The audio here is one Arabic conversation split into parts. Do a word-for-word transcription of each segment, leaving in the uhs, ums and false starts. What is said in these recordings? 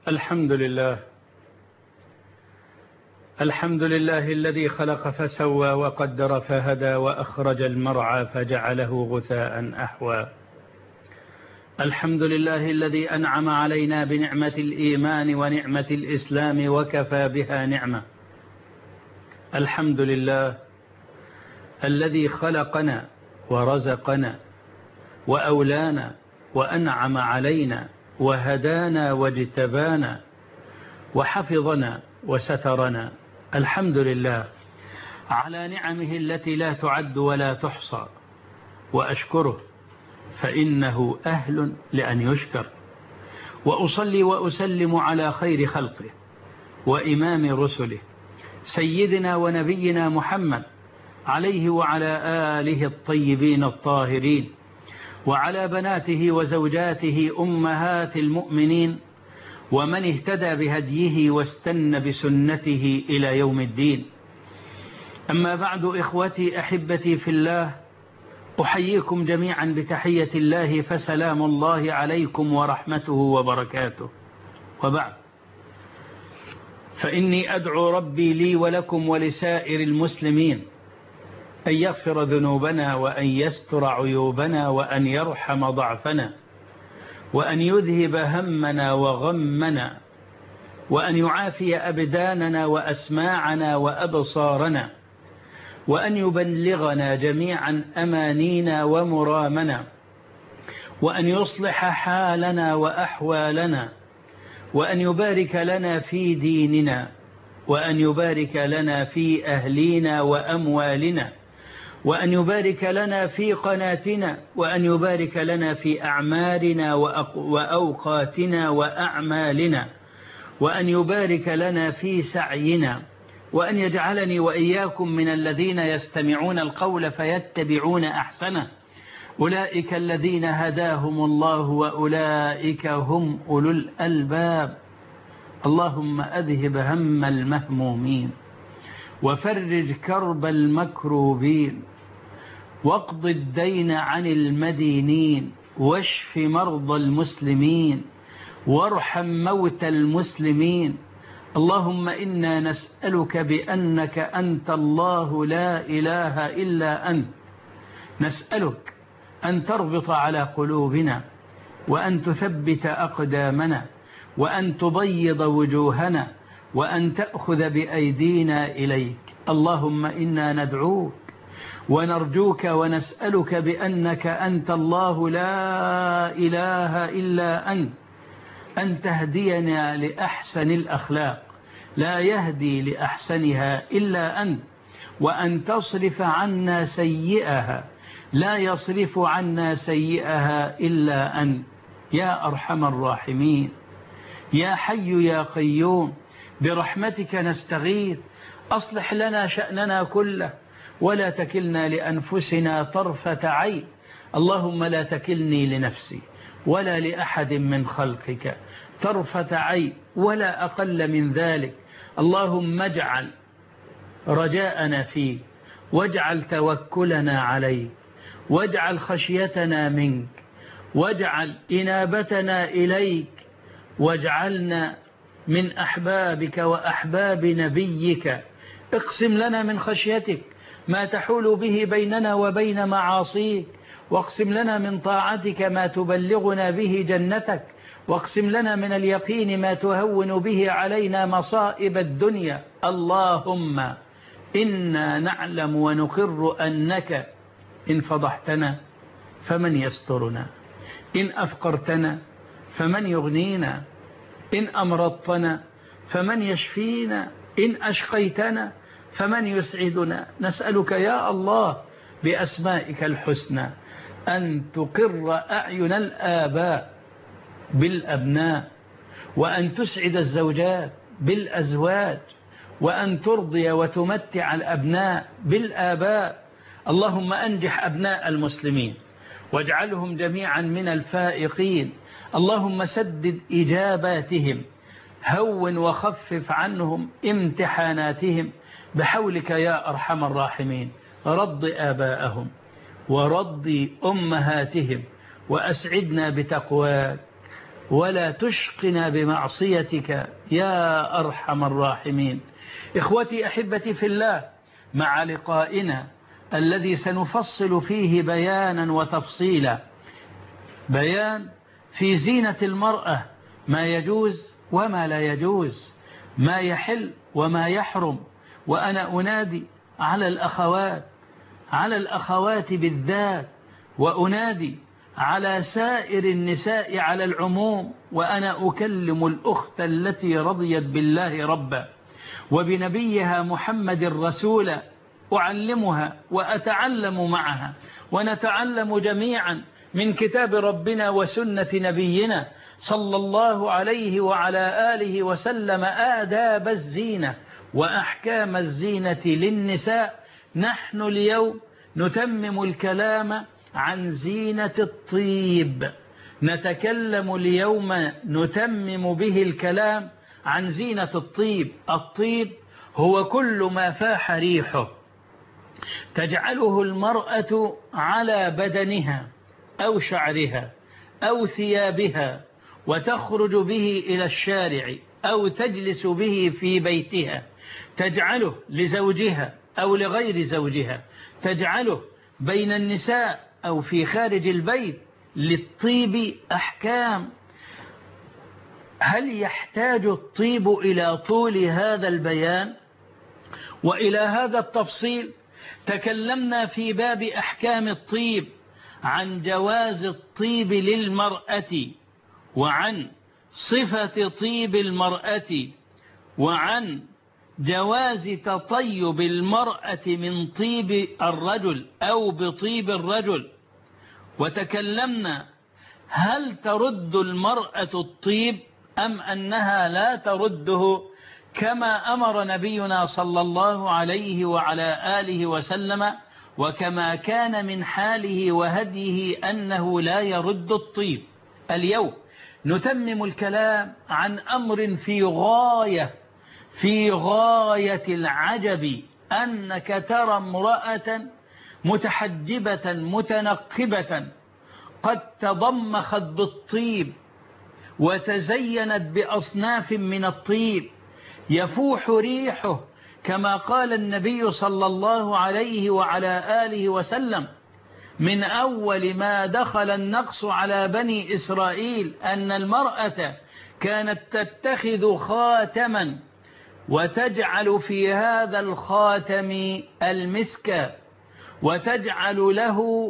الحمد لله الحمد لله الذي خلق فسوى وقدر فهدى وأخرج المرعى فجعله غثاء أحوى. الحمد لله الذي أنعم علينا بنعمة الإيمان ونعمة الإسلام وكفى بها نعمة. الحمد لله الذي خلقنا ورزقنا وأولانا وأنعم علينا وهدانا واجتبانا وحفظنا وسترنا. الحمد لله على نعمه التي لا تعد ولا تحصى، وأشكره فإنه أهل لأن يشكر. وأصلي وأسلم على خير خلقه وإمام رسله سيدنا ونبينا محمد عليه وعلى آله الطيبين الطاهرين، وعلى بناته وزوجاته أمهات المؤمنين، ومن اهتدى بهديه واستنى بسنته إلى يوم الدين. أما بعد، إخوتي أحبتي في الله، أحييكم جميعا بتحية الله، فسلام الله عليكم ورحمته وبركاته. وبعد، فإني أدعو ربي لي ولكم ولسائر المسلمين أن يغفر ذنوبنا وأن يستر عيوبنا وأن يرحم ضعفنا وأن يذهب همنا وغمنا وأن يعافي أبداننا وأسماعنا وأبصارنا وأن يبلغنا جميعا أمانينا ومرامنا وأن يصلح حالنا وأحوالنا وأن يبارك لنا في ديننا وأن يبارك لنا في أهلينا وأموالنا وأن يبارك لنا في قناتنا وأن يبارك لنا في أعمارنا وأوقاتنا وأعمالنا وأن يبارك لنا في سعينا وأن يجعلني وإياكم من الذين يستمعون القول فيتبعون أحسنه. أولئك الذين هداهم الله وأولئك هم أولو الألباب. اللهم أذهب هم المهمومين وفرج كرب المكروبين واقض الدين عن المدينين واشف مرضى المسلمين وارحم موتى المسلمين. اللهم إنا نسألك بأنك أنت الله لا إله إلا أنت، نسألك أن تربط على قلوبنا وأن تثبت أقدامنا وأن تبيض وجوهنا وأن تأخذ بأيدينا إليك. اللهم إنا ندعوك ونرجوك ونسألك بأنك أنت الله لا إله إلا أنت أن تهدينا لأحسن الأخلاق لا يهدي لأحسنها إلا أنت، وأن تصرف عنا سيئها لا يصرف عنا سيئها إلا أنت يا أرحم الراحمين. يا حي يا قيوم، برحمتك نستغيث، أصلح لنا شأننا كله ولا تكلنا لأنفسنا طرفة عين. اللهم لا تكلني لنفسي ولا لأحد من خلقك طرفة عين ولا أقل من ذلك. اللهم اجعل رجاءنا فيك واجعل توكلنا عليك واجعل خشيتنا منك واجعل إنابتنا إليك واجعلنا من أحبابك وأحباب نبيك. اقسم لنا من خشيتك ما تحول به بيننا وبين معاصيك، واقسم لنا من طاعتك ما تبلغنا به جنتك، واقسم لنا من اليقين ما تهون به علينا مصائب الدنيا. اللهم إنا نعلم ونقر أنك إن فضحتنا فمن يسترنا، إن أفقرتنا فمن يغنينا، إن أمرضتنا فمن يشفينا، إن أشقيتنا فمن يسعدنا. نسألك يا الله بأسمائك الحسنى أن تقر أعين الآباء بالأبناء، وأن تسعد الزوجات بالأزواج، وأن ترضي وتمتع الأبناء بالآباء. اللهم أنجح أبناء المسلمين واجعلهم جميعا من الفائقين. اللهم سدد إجاباتهم، هون وخفف عنهم امتحاناتهم بحولك يا أرحم الراحمين. رض آباءهم ورض أمهاتهم وأسعدنا بتقواك ولا تشقنا بمعصيتك يا أرحم الراحمين. إخوتي أحبتي في الله، مع لقائنا الذي سنفصل فيه بيانا وتفصيلا، بيان في زينة المرأة، ما يجوز وما لا يجوز، ما يحل وما يحرم. وأنا أنادي على الأخوات على الأخوات بالذات، وأنادي على سائر النساء على العموم، وأنا أكلم الأخت التي رضيت بالله ربا وبنبيها محمد رسولا، أعلمها وأتعلم معها، ونتعلم جميعا من كتاب ربنا وسنة نبينا صلى الله عليه وعلى آله وسلم آداب الزينة وأحكام الزينة للنساء. نحن اليوم نتمم الكلام عن زينة الطيب، نتكلم اليوم نتمم به الكلام عن زينة الطيب. الطيب هو كل ما فاح ريحه تجعله المرأة على بدنها أو شعرها أو ثيابها، وتخرج به إلى الشارع أو تجلس به في بيتها، تجعله لزوجها أو لغير زوجها، تجعله بين النساء أو في خارج البيت. للطيب أحكام. هل يحتاج الطيب إلى طول هذا البيان وإلى هذا التفصيل؟ تكلمنا في باب أحكام الطيب عن جواز الطيب للمرأة، وعن صفة طيب المرأة، وعن جواز تطيب المرأة من طيب الرجل أو بطيب الرجل. وتكلمنا هل ترد المرأة الطيب أم أنها لا ترده، كما أمر نبينا صلى الله عليه وعلى آله وسلم، وكما كان من حاله وهديه أنه لا يرد الطيب. اليوم نتمم الكلام عن أمر في غاية في غاية العجب، أنك ترى امرأة متحجبة متنقبة قد تضمخت بالطيب وتزينت بأصناف من الطيب يفوح ريحه، كما قال النبي صلى الله عليه وعلى آله وسلم: من أول ما دخل النقص على بني إسرائيل أن المرأة كانت تتخذ خاتما وتجعل في هذا الخاتم المسك، وتجعل له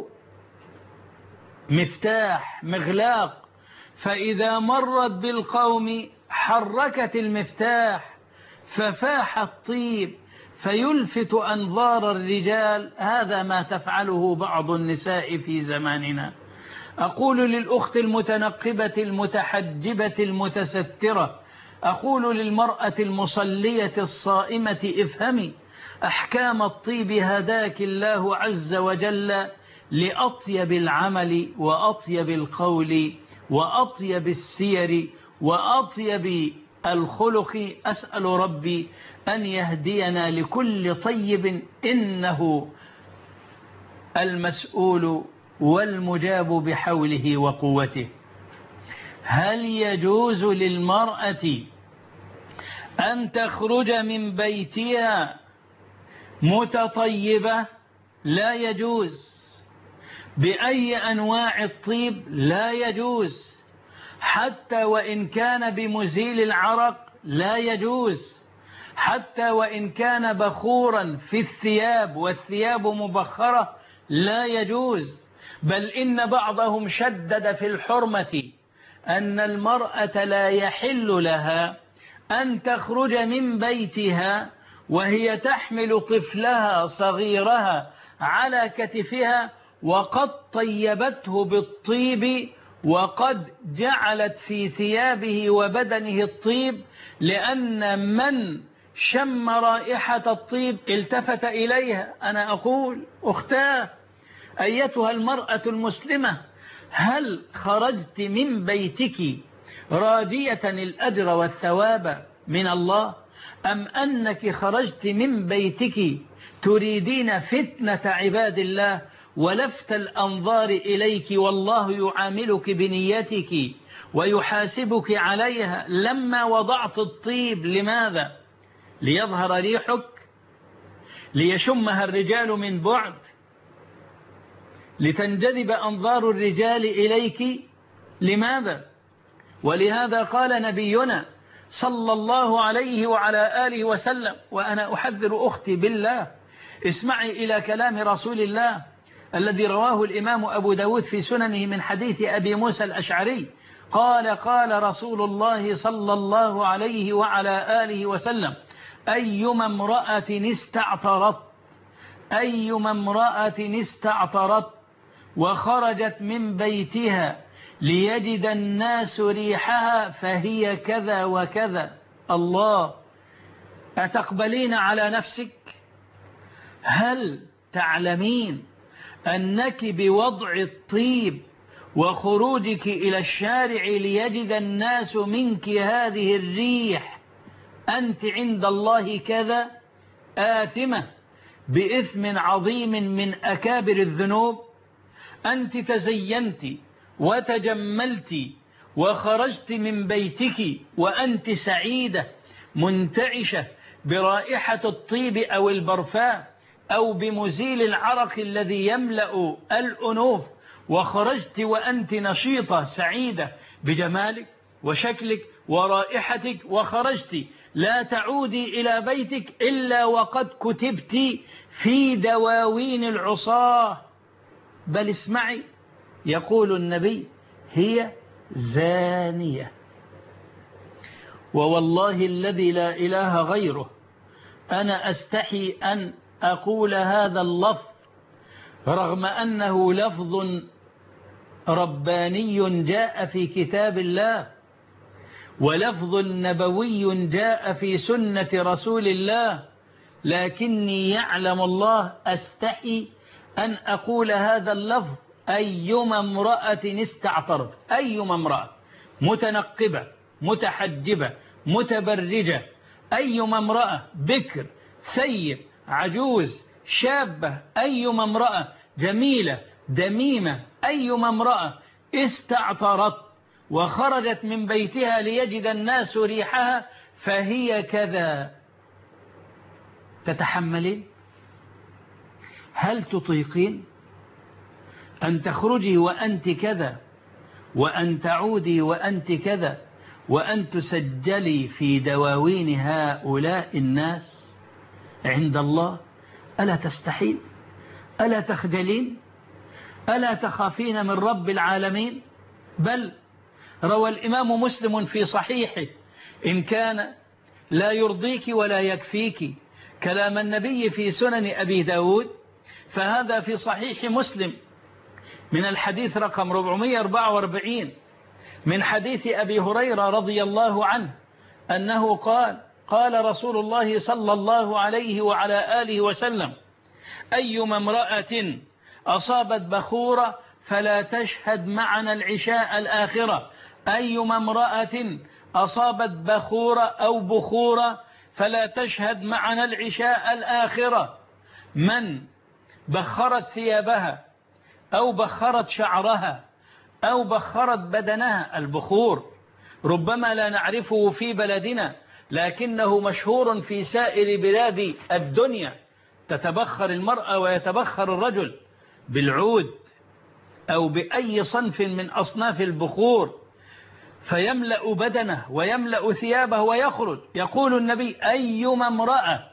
مفتاح مغلاق، فإذا مرت بالقوم حركت المفتاح ففاح الطيب فيلفت أنظار الرجال. هذا ما تفعله بعض النساء في زماننا. أقول للأخت المتنقبة المتحجبة المتسترة، أقول للمرأة المصلية الصائمة: افهمي أحكام الطيب، هداك الله عز وجل لأطيب العمل وأطيب القول وأطيب السير وأطيب الخلق. أسأل ربي أن يهدينا لكل طيب، إنه المسؤول والمجاب بحوله وقوته. هل يجوز للمرأة أن تخرج من بيتها متطيبة؟ لا يجوز. بأي أنواع الطيب؟ لا يجوز. حتى وإن كان بمزيل العرق لا يجوز. حتى وإن كان بخورا في الثياب والثياب مبخرة لا يجوز. بل إن بعضهم شدد في الحرمة أن المرأة لا يحل لها أن تخرج من بيتها وهي تحمل طفلها صغيرها على كتفها وقد طيبته بالطيب وقد جعلت في ثيابه وبدنه الطيب، لأن من شم رائحة الطيب التفت إليها. أنا أقول أختاه أيتها المرأة المسلمة، هل خرجت من بيتك راجية الأجر والثواب من الله، أم أنك خرجت من بيتك تريدين فتنة عباد الله ولفت الأنظار إليك، والله يعاملك بنيتك ويحاسبك عليها لما وضعت الطيب. لماذا؟ ليظهر ريحك، ليشمها الرجال من بعد، لتنجذب أنظار الرجال إليك. لماذا؟ ولهذا قال نبينا صلى الله عليه وعلى آله وسلم، وأنا أحذر أختي بالله، اسمعي إلى كلام رسول الله الذي رواه الإمام أبو داود في سننه من حديث أبي موسى الأشعري قال قال رسول الله صلى الله عليه وعلى آله وسلم: أيما امرأة استعطرت أيما امرأة استعطرت وخرجت من بيتها ليجد الناس ريحها فهي كذا وكذا. الله، أتقبلين على نفسك؟ هل تعلمين أنك بوضع الطيب وخروجك إلى الشارع ليجد الناس منك هذه الريح أنت عند الله كذا آثمة بإثم عظيم من أكابر الذنوب؟ أنت تزينت وتجملت وخرجت من بيتك وأنت سعيدة منتعشة برائحة الطيب أو البرفان أو بمزيل العرق الذي يملأ الأنوف، وخرجت وأنت نشيطة سعيدة بجمالك وشكلك ورائحتك، وخرجت لا تعودي إلى بيتك إلا وقد كتبت في دواوين العصاة. بل اسمعي، يقول النبي: هي زانية. ووالله الذي لا إله غيره أنا أستحي أن أقول هذا اللفظ رغم أنه لفظ رباني جاء في كتاب الله ولفظ نبوي جاء في سنة رسول الله، لكني يعلم الله أستحي أن أقول هذا اللفظ: أيما امرأة استعطرت. أيما امرأة متنقبة متحجبة متبرجة، أيما امرأة بكر ثيب عجوز شابة، أيما امرأة جميلة دميمة، أيما امرأة استعطرت وخرجت من بيتها ليجد الناس ريحها فهي كذا. تتحملين؟ هل تطيقين أن تخرجي وأنت كذا، وأن تعودي وأنت كذا، وأن تسجلي في دواوين هؤلاء الناس عند الله؟ ألا تستحين؟ ألا تخجلين؟ ألا تخافين من رب العالمين؟ بل روى الإمام مسلم في صحيحه: إن كان لا يرضيك ولا يكفيك كلام النبي في سنن أبي داود، فهذا في صحيح مسلم من الحديث رقم أربعمائة وأربعة وأربعين من حديث أبي هريرة رضي الله عنه أنه قال: قال رسول الله صلى الله عليه وعلى آله وسلم: أيما امرأة أصابت بخورة فلا تشهد معنا العشاء الآخرة. أيما امرأة أصابت بخورة أو بخورة فلا تشهد معنا العشاء الآخرة. من بخرت ثيابها أو بخرت شعرها أو بخرت بدنها، البخور ربما لا نعرفه في بلدنا لكنه مشهور في سائر بلاد الدنيا، تتبخر المرأة ويتبخر الرجل بالعود أو بأي صنف من أصناف البخور فيملأ بدنه ويملأ ثيابه ويخرج. يقول النبي: أيما امرأة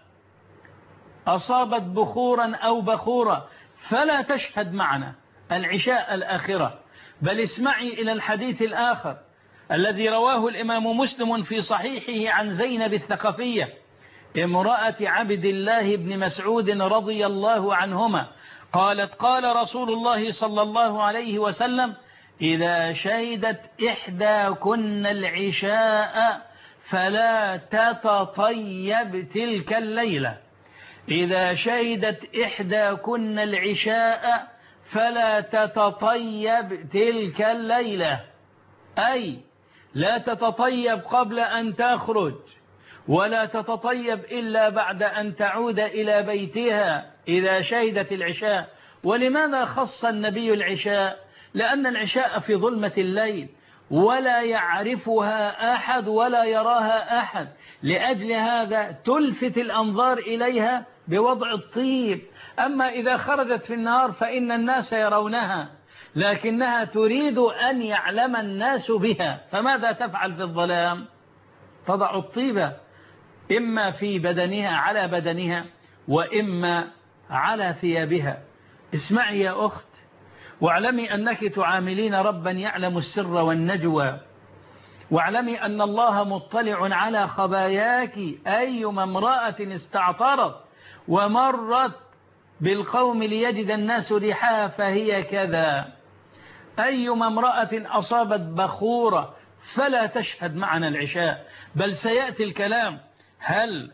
أصابت بخورا أو بخورا فلا تشهد معنا العشاء الآخرة. بل اسمعي إلى الحديث الآخر الذي رواه الإمام مسلم في صحيحه عن زينب الثقفية امرأة عبد الله بن مسعود رضي الله عنهما قالت: قال رسول الله صلى الله عليه وسلم: إذا شهدت إحداكن العشاء فلا تتطيب تلك الليلة. إذا شهدت إحداكن العشاء فلا تتطيب تلك الليلة، أي لا تتطيب قبل أن تخرج، ولا تتطيب إلا بعد أن تعود إلى بيتها إذا شهدت العشاء. ولماذا خص النبي العشاء؟ لأن العشاء في ظلمة الليل، ولا يعرفها أحد ولا يراها أحد، لأجل هذا تلفت الأنظار إليها بوضع الطيب. أما إذا خرجت في النهار فإن الناس يرونها، لكنها تريد أن يعلم الناس بها، فماذا تفعل في الظلام؟ تضع الطيب إما في بدنها على بدنها وإما على ثيابها. اسمعي يا أخت، واعلمي أنك تعاملين ربا يعلم السر والنجوى، واعلمي أن الله مطلع على خباياك. أيما امرأة استعطرت ومرت بالقوم ليجد الناس ريحها فهي كذا. أيما امرأة أصابت بخورة فلا تشهد معنا العشاء. بل سيأتي الكلام، هل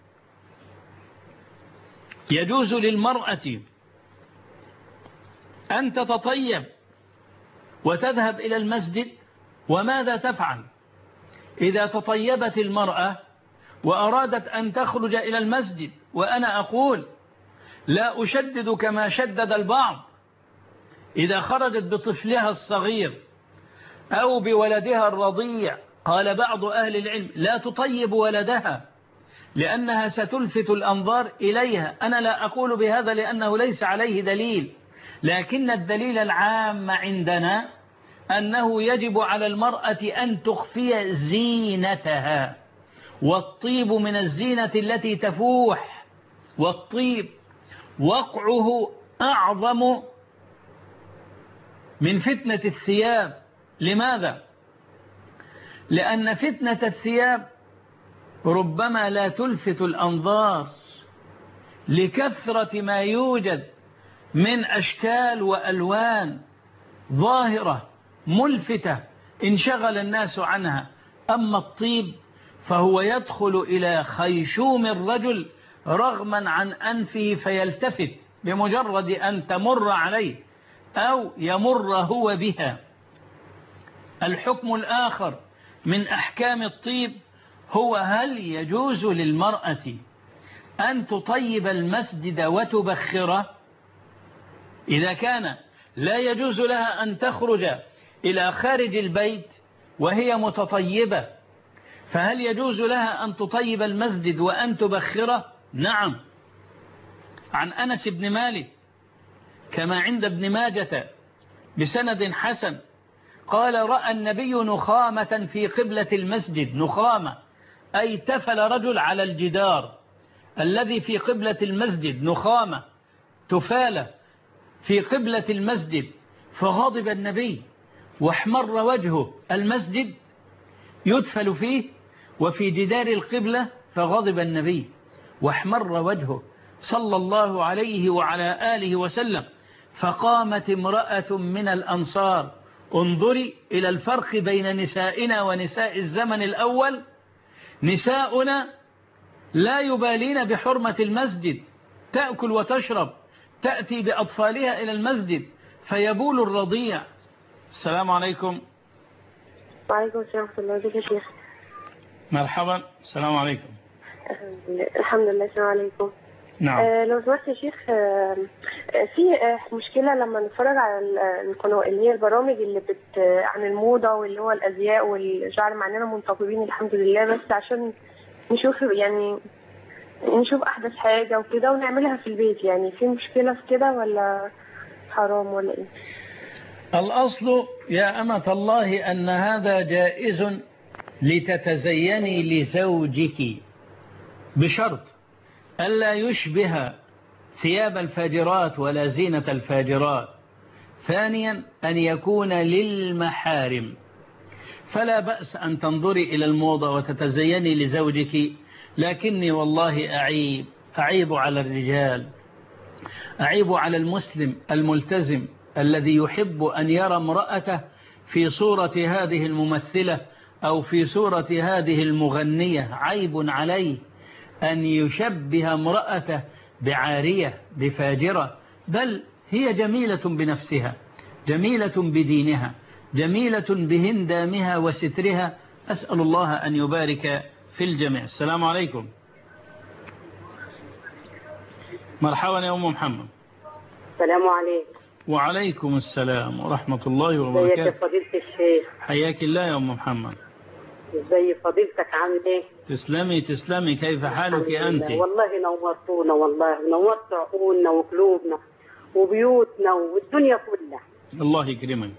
يجوز للمرأة أن تتطيب وتذهب إلى المسجد؟ وماذا تفعل إذا تطيبت المرأة وأرادت أن تخرج إلى المسجد؟ وأنا أقول لا أشدد كما شدد البعض. إذا خرجت بطفلها الصغير أو بولدها الرضيع، قال بعض أهل العلم لا تطيب ولدها لأنها ستلفت الأنظار إليها. أنا لا أقول بهذا لأنه ليس عليه دليل، لكن الدليل العام عندنا أنه يجب على المرأة أن تخفي زينتها، والطيب من الزينة التي تفوح، والطيب وقعه أعظم من فتنة الثياب. لماذا؟ لأن فتنة الثياب ربما لا تلفت الأنظار لكثرة ما يوجد من أشكال وألوان ظاهرة ملفتة انشغل الناس عنها. أما الطيب فهو يدخل إلى خيشوم الرجل رغما عن أنفه فيلتفت بمجرد أن تمر عليه أو يمر هو بها. الحكم الآخر من أحكام الطيب هو هل يجوز للمرأة أن تطيب المسجد وتبخره؟ إذا كان لا يجوز لها أن تخرج إلى خارج البيت وهي متطيبة، فهل يجوز لها أن تطيب المسجد وأن تبخره؟ نعم. عن أنس بن مالك كما عند ابن ماجة بسند حسن قال رأى النبي نخامة في قبلة المسجد. نخامة أي تفل رجل على الجدار الذي في قبلة المسجد، نخامة تفال في قبلة المسجد، فغضب النبي واحمر وجهه. المسجد يدفل فيه وفي جدار القبلة، فغضب النبي واحمر وجهه صلى الله عليه وعلى آله وسلم. فقامت امرأة من الأنصار، انظري إلى الفرق بين نسائنا ونساء الزمن الأول. نساؤنا لا يبالين بحرمة المسجد، تأكل وتشرب، تأتي بأطفالها إلى المسجد فيبول الرضيع. السلام عليكم. وعليكم السلام ورحمة الله وبركاته يا شيخ. مرحبا. السلام عليكم. الحمد لله. السلام عليكم. نعم. آه لو سمحت يا شيخ، آه في آه مشكلة لما نتفرج على القنوات اللي هي البرامج اللي بت آه عن الموضة واللي هو الأزياء والشعر، مع اننا منتقبين الحمد لله، بس عشان نشوف يعني نشوف أحدث حاجة وكده ونعملها في البيت. يعني في مشكلة في كده ولا حرام ولا إيه؟ الأصل يا أمة الله أن هذا جائز لتتزيني لزوجك بشرط ألا يشبه ثياب الفاجرات ولا زينة الفاجرات. ثانيا أن يكون للمحارم، فلا بأس أن تنظري إلى الموضة وتتزيني لزوجك، لكني والله أعيب أعيب على الرجال، أعيب على المسلم الملتزم الذي يحب أن يرى امرأته في صورة هذه الممثلة أو في صورة هذه المغنية. عيب عليه أن يشبه امرأته بعارية بفاجرة، بل هي جميلة بنفسها، جميلة بدينها، جميلة بهندامها وسترها. أسأل الله أن يبارك في الجميع. السلام عليكم. مرحبا يا أم محمد. السلام عليكم. وعليكم السلام ورحمة الله ازيك يا وبركاته. فضيلة الشيخ؟ حياك الله يا أم محمد. ازي فضيلتك، عامل ايه؟ تسلمي تسلمي، كيف حالك الحمد أنت؟ لله. والله نورتونا، والله نورت عقولنا وقلوبنا وبيوتنا والدنيا كلها. الله يكرمك.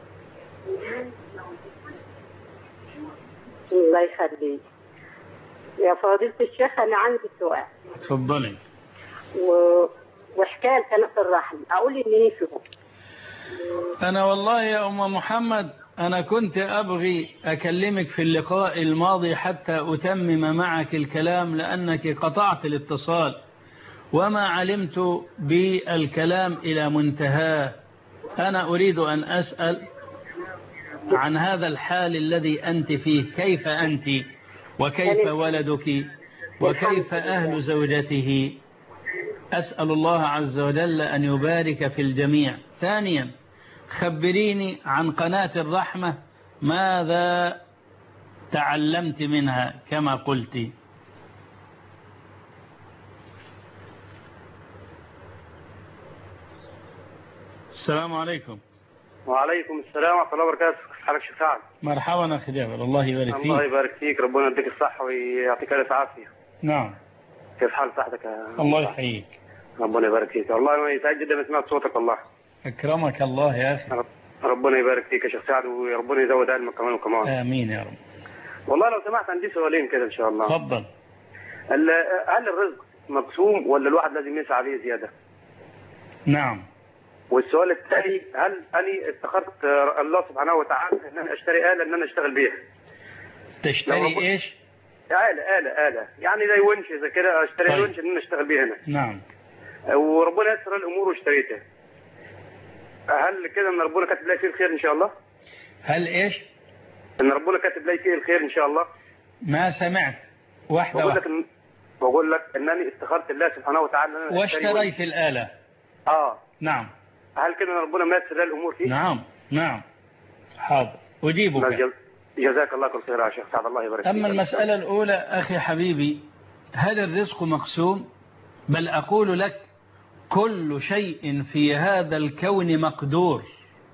الله يخليك يا فضيلة الشيخ. أنا عندي سؤال تفضلي. و... وحكاية كنف الرحم، أقول إن إيه فيهم؟ أنا والله يا أم محمد أنا كنت أبغي أكلمك في اللقاء الماضي حتى أتمم معك الكلام، لأنك قطعت الاتصال وما علمت بالكلام إلى منتهاه. أنا أريد أن أسأل عن هذا الحال الذي أنت فيه، كيف أنت وكيف ولدك وكيف أهل زوجته؟ أسأل الله عز وجل أن يبارك في الجميع. ثانيا، خبريني عن قناة الرحمة، ماذا تعلمت منها كما قلت؟ السلام عليكم. وعليكم السلام ورحمة الله وبركاته. حالك شيخ سعد؟ مرحبا أخي جابر، الله يبارك فيك. الله يبارك فيك، ربنا يديك الصحة ويعطيك ألف عافية. نعم. كيف حال صحتك يا الله يحييك. ربنا يبارك فيك، والله ما يسعد جدا سمعت صوتك والله. أكرمك الله يا أخي. رب... ربنا يبارك فيك يا شيخ سعد، وربنا يزود علمك كمان وكمان. آمين يا رب. والله لو سمحت عندي سؤالين كده إن شاء الله. تفضل. هل هل الرزق مقسوم ولا الواحد لازم يسعى عليه زيادة؟ نعم. والسؤال الثاني، هل أنا استخرت الله سبحانه وتعالى إن أنا أشتري آلة إن أنا أشتغل بيها؟ تشتري إيش؟ آلة آلة آلة يعني زي ونش إذا كده أشتري طيب. ونش إن أنا أشتغل بيها هنا. نعم. وربنا يسر الأمور واشتريتها. هل كده إن ربنا كاتب لي فيه الخير إن شاء الله؟ هل إيش؟ إن ربنا كاتب لي فيه الخير إن شاء الله؟ ما سمعت. واحدة بقول واحدة. لك إن... بقول لك إنني استخرت الله سبحانه وتعالى إن أنا واشتريت الآلة. آه. نعم. هل كده إن ربنا ميسر لي الأمور فيه؟ نعم نعم. حاضر أجيبك. جز... جزاك الله كل خير يا شيخ سعد، الله يبارك فيك. أما المسألة الأولى أخي حبيبي، هل الرزق مقسوم؟ بل أقول لك كل شيء في هذا الكون مقدور،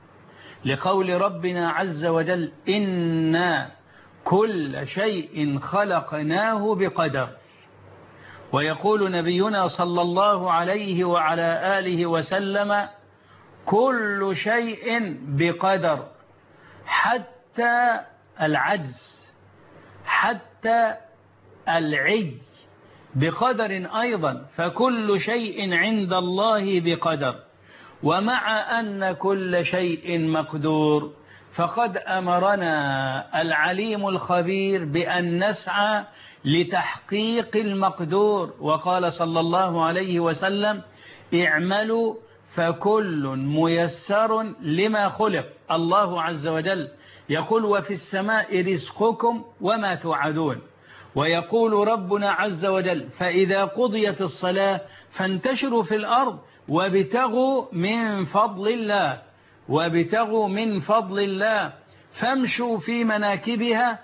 لقول ربنا عز وجل إنا كل شيء خلقناه بقدر. ويقول نبينا صلى الله عليه وعلى آله وسلم كل شيء بقدر، حتى العجز، حتى العي بقدر أيضا، فكل شيء عند الله بقدر. ومع أن كل شيء مقدور فقد أمرنا العليم الخبير بأن نسعى لتحقيق المقدور، وقال صلى الله عليه وسلم اعملوا فكل ميسر لما خلق. الله عز وجل يقول وفي السماء رزقكم وما توعدون. ويقول ربنا عز وجل فإذا قضيت الصلاة فانتشروا في الأرض وابتغوا من فضل الله، وابتغوا من فضل الله فامشوا في مناكبها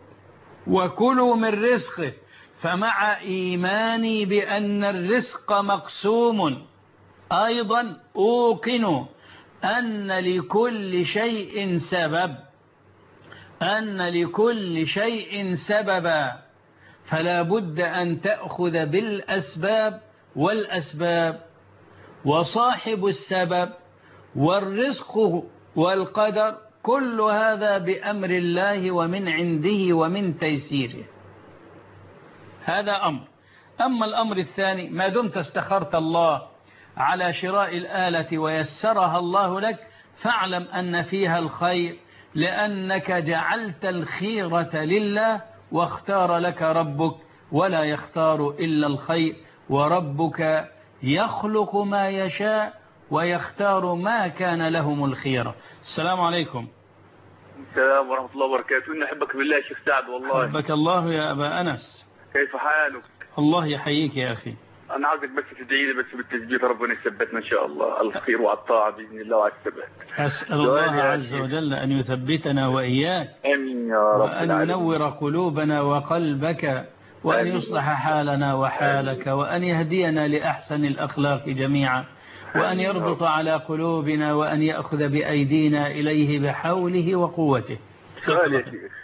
وكلوا من رزقه. فمع إيماني بأن الرزق مقسوم أيضا أوقن أن لكل شيء سبب، أن لكل شيء سببا، فلا بد أن تأخذ بالأسباب، والأسباب وصاحب السبب والرزق والقدر كل هذا بأمر الله ومن عنده ومن تيسيره. هذا أمر. أما الأمر الثاني، ما دمت استخرت الله على شراء الآلة ويسرها الله لك فاعلم أن فيها الخير، لأنك جعلت الخيرة لله واختار لك ربك، ولا يختار إلا الخير، وربك يخلق ما يشاء ويختار ما كان لهم الخيرة. السلام عليكم. السلام ورحمة الله وبركاته. إني أحبك بالله شيخ سعد والله. حبك الله يا أبا أنس. كيف حالك؟ الله يحييك يا أخي. أنا عاوزك بس تدعي لي بس بالتثبيت، ربنا يثبتنا إن شاء الله الخير وعلى الطاعة بإذن الله وعلى الثبات. أسأل الله عز وجل أن يثبتنا وإياك، آمين يا رب وأن ينور قلوبنا وقلبك، وأن يصلح حالنا وحالك، وأن يهدينا لأحسن الأخلاق جميعا، وأن يربط على قلوبنا وأن يأخذ بأيدينا إليه بحوله وقوته. سؤال يا شيخ.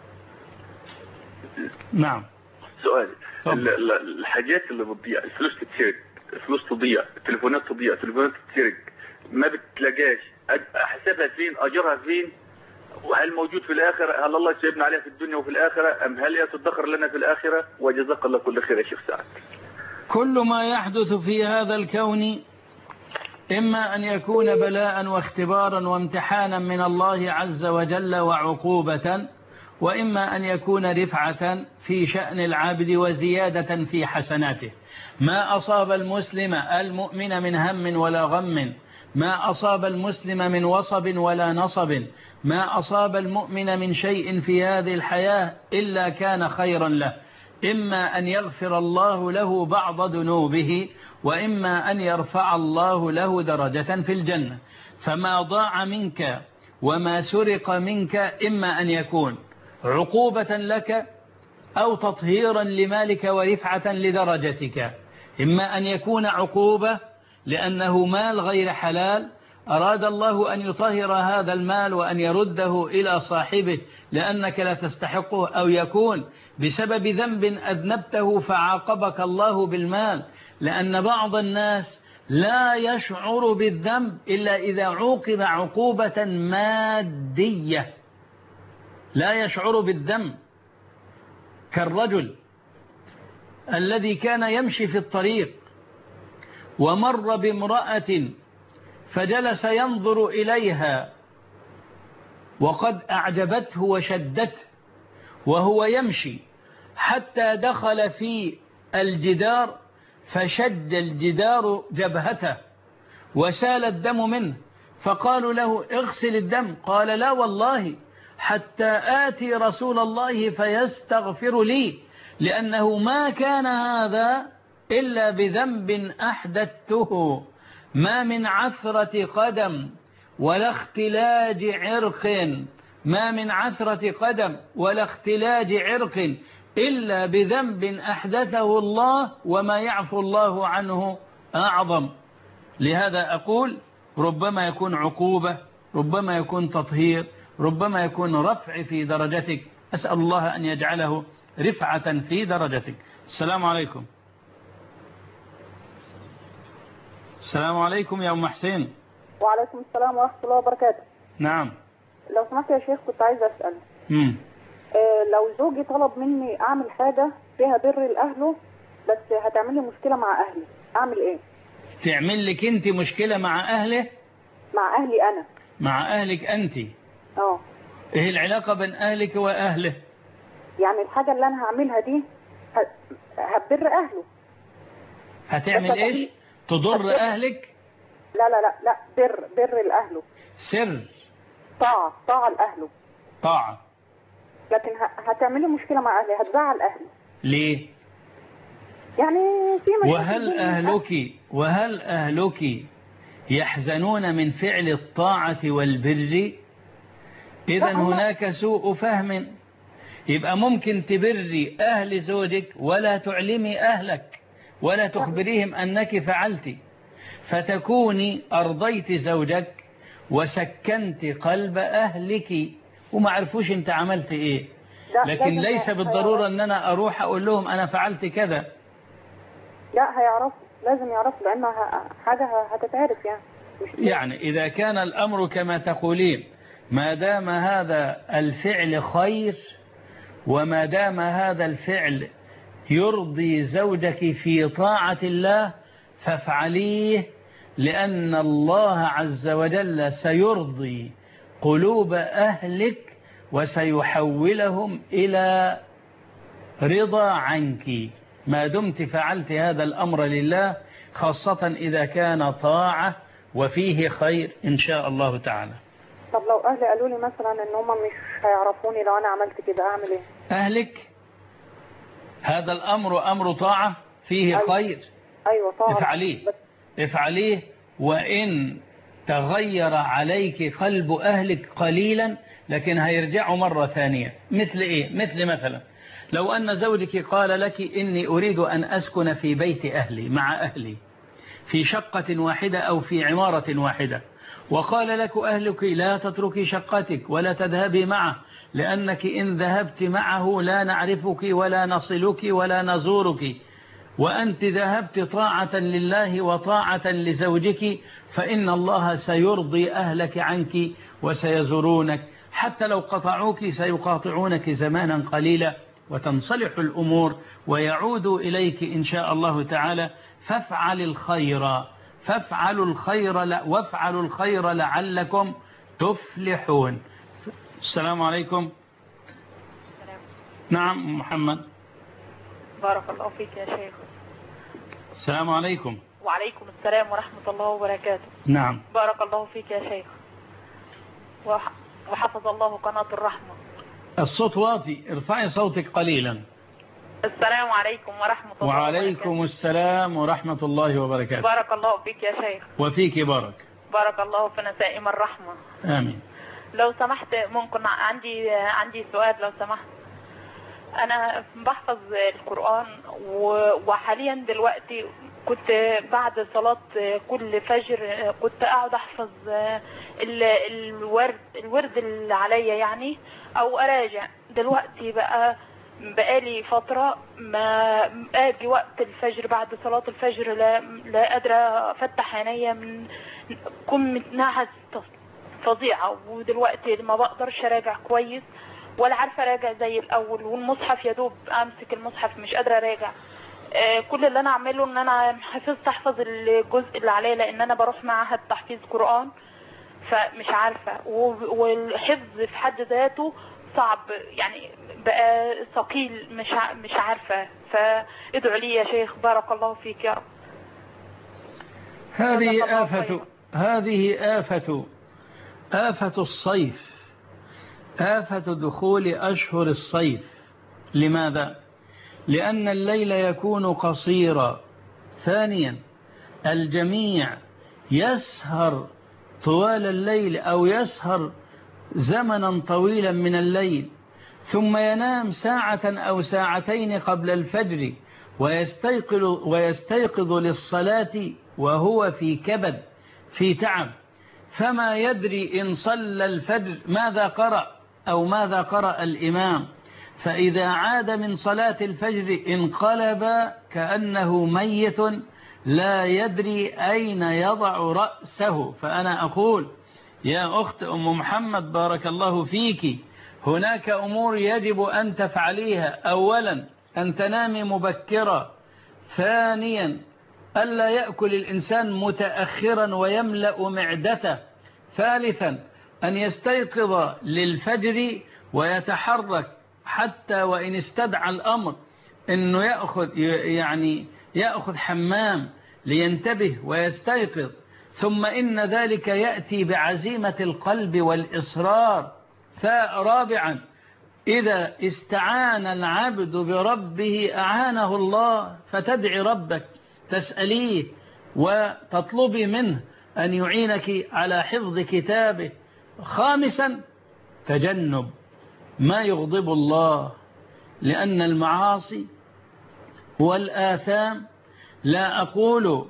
نعم سؤالي الحاجات اللي بتضيع، الفلوس تتسرق، الفلوس تضيع، التليفونات تضيع، التليفونات تتسرق، ما بتلاقاش، احسبها فين، اجرها فين، وهل موجود في الاخره؟ هل الله يسيبنا عليها في الدنيا وفي الاخره، ام هل هي تدخر لنا في الاخره؟ وجزاك الله كل خير يا شيخ سعد. كل ما يحدث في هذا الكون إما أن يكون بلاء واختبارا وامتحانا من الله عز وجل وعقوبة، وإما أن يكون رفعة في شأن العبد وزيادة في حسناته. ما أصاب المسلم المؤمن من هم ولا غم، ما أصاب المسلم من وصب ولا نصب، ما أصاب المؤمن من شيء في هذه الحياة إلا كان خيرا له، إما أن يغفر الله له بعض ذنوبه، وإما أن يرفع الله له درجة في الجنة. فما ضاع منك وما سرق منك إما أن يكون عقوبة لك أو تطهيرا لمالك ورفعة لدرجتك، إما أن يكون عقوبة لأنه مال غير حلال أراد الله أن يطهر هذا المال وأن يرده إلى صاحبه لأنك لا تستحقه، أو يكون بسبب ذنب أذنبته فعاقبك الله بالمال، لأن بعض الناس لا يشعر بالذنب إلا إذا عوقب عقوبة مادية، لا يشعر بالذنب، كالرجل الذي كان يمشي في الطريق ومر بامرأة فجلس ينظر إليها وقد أعجبته وشدته وهو يمشي حتى دخل في الجدار فشد الجدار جبهته وسال الدم منه، فقالوا له اغسل الدم، قال لا والله حتى آتي رسول الله فيستغفر لي، لأنه ما كان هذا إلا بذنب أحدثته، ما من عثرة قدم ولا اختلاج عرق، ما من عثرة قدم ولا اختلاج عرق إلا بذنب أحدثه الله، وما يعفو الله عنه أعظم. لهذا أقول ربما يكون عقوبة، ربما يكون تطهير، ربما يكون رفع في درجتك. أسأل الله أن يجعله رفعة في درجتك. السلام عليكم. السلام عليكم يا أم حسين. وعليكم السلام ورحمة الله وبركاته. نعم. لو سمحت يا شيخ كنت عايزة أسأل مم. آه لو زوجي طلب مني أعمل حاجة فيها بر لأهله بس هتعمل لي مشكلة مع أهلي، أعمل إيه؟ تعمل لك أنت مشكلة مع أهله؟ مع أهلي أنا. مع أهلك أنت؟ اه. إيه العلاقة بين أهلك وأهله؟ يعني الحاجة اللي أنا هعملها دي هتبر أهله. هتعمل إيش؟ تضر هتبر. أهلك؟ لا لا لا لا بر بر لأهله. سر. طاعة طاعة لأهله. طاعة. لكن هتعمل لي مشكلة مع أهلي، هتزعل أهلي. ليه؟ يعني في وهل أهلك وهل أهلك يحزنون من فعل الطاعة والبر؟ إذن هناك سوء فهم. يبقى ممكن تبري أهل زوجك ولا تعلمي أهلك ولا تخبريهم أنك فعلت، فتكوني أرضيت زوجك وسكنت قلب أهلك وما عرفوش أنت عملت إيه. لكن ليس بالضرورة أن أنا أروح أقول لهم أنا فعلت كذا. لا هيعرفوا، لازم يعرفوا لأنها حاجة هتتعرف يعني. يعني إذا كان الأمر كما تقولين، ما دام هذا الفعل خير وما دام هذا الفعل يرضي زوجك في طاعة الله فافعليه، لأن الله عز وجل سيرضي قلوب أهلك وسيحولهم إلى رضا عنك ما دمت فعلت هذا الأمر لله، خاصة إذا كان طاعة وفيه خير إن شاء الله تعالى. طب لو أهلي قالوا لي مثلا إن هم مش هيعرفوني لو أنا عملت كده أعمل إيه؟ أهلك هذا الأمر أمر طاعة فيه أيوة. خير. أيوة طاعة. افعليه افعليه وإن تغير عليك قلب أهلك قليلا لكن هيرجعوا مرة ثانية. مثل إيه؟ مثل مثلا لو أن زوجك قال لك إني أريد أن أسكن في بيت أهلي مع أهلي، في شقة واحدة أو في عمارة واحدة، وقال لك أهلك لا تتركي شقتك ولا تذهبي معه، لأنك إن ذهبت معه لا نعرفك ولا نصلك ولا نزورك، وأنت ذهبت طاعة لله وطاعة لزوجك، فإن الله سيرضي أهلك عنك وسيزورونك، حتى لو قطعوك سيقاطعونك زمانا قليلا وتنصلح الأمور ويعودوا إليك إن شاء الله تعالى. فافعل الخير فافعلوا الخير وافعلوا الخير لعلكم تفلحون. السلام عليكم. نعم محمد. بارك الله فيك يا شيخ. السلام عليكم. وعليكم السلام ورحمة الله وبركاته. نعم. بارك الله فيك يا شيخ وحفظ الله قناة الرحمة. الصوت واطي، ارفعي صوتك قليلا. السلام عليكم ورحمة الله وعليكم وبركاته. السلام ورحمة الله وبركاته. بارك الله فيك يا شيخ. وفيك بارك. بارك الله في نسائم الرحمة. آمين. لو سمحت ممكن عندي عندي سؤال لو سمحت. أنا بحفظ القرآن وحاليا دلوقتي كنت بعد صلاة كل فجر كنت أقعد أحفظ الورد الورد اللي عليا يعني أو أراجع. دلوقتي بقى بقالي فترة ما أجي وقت الفجر بعد صلاة الفجر لا لا قادرة أفتح عينيا من كم نعس فظيعة، ودلوقتي ما بقدرش أراجع كويس ولا عارفة أراجع زي الأول، والمصحف يا دوب أمسك المصحف مش قادرة أراجع. كل اللي أنا أعمله إن أنا حفظت أحفظ الجزء اللي عليه لأن أنا بروح معهد تحفيظ قرآن، فمش عارفة. والحفظ في حد ذاته صعب يعني بقى ثقيل مش مش عارفة، فادعوا لي يا شيخ. بارك الله فيك يا رب. هذه آفة هذه آفة آفة الصيف، آفة دخول أشهر الصيف. لماذا؟ لأن الليل يكون قصيرا. ثانيا الجميع يسهر طوال الليل أو يسهر زمنا طويلا من الليل، ثم ينام ساعة أو ساعتين قبل الفجر ويستيقظ, ويستيقظ للصلاة وهو في كبد في تعب، فما يدري إن صلى الفجر ماذا قرأ أو ماذا قرأ الإمام، فإذا عاد من صلاة الفجر انقلب كأنه ميت لا يدري أين يضع رأسه. فأنا أقول يا أخت أم محمد بارك الله فيك، هناك أمور يجب أن تفعليها. أولا أن تنامي مبكرا. ثانيا ألا يأكل الإنسان متأخرا ويملأ معدته. ثالثا أن يستيقظ للفجر ويتحرك حتى وإن استدعى الأمر أنه يأخذ يعني يأخذ حمام لينتبه ويستيقظ. ثم إن ذلك يأتي بعزيمة القلب والإصرار. فرابعا إذا استعان العبد بربه أعانه الله، فتدعي ربك تسأليه وتطلبي منه أن يعينك على حفظ كتابه. خامسا تجنب ما يغضب الله، لأن المعاصي والآثام لا أقول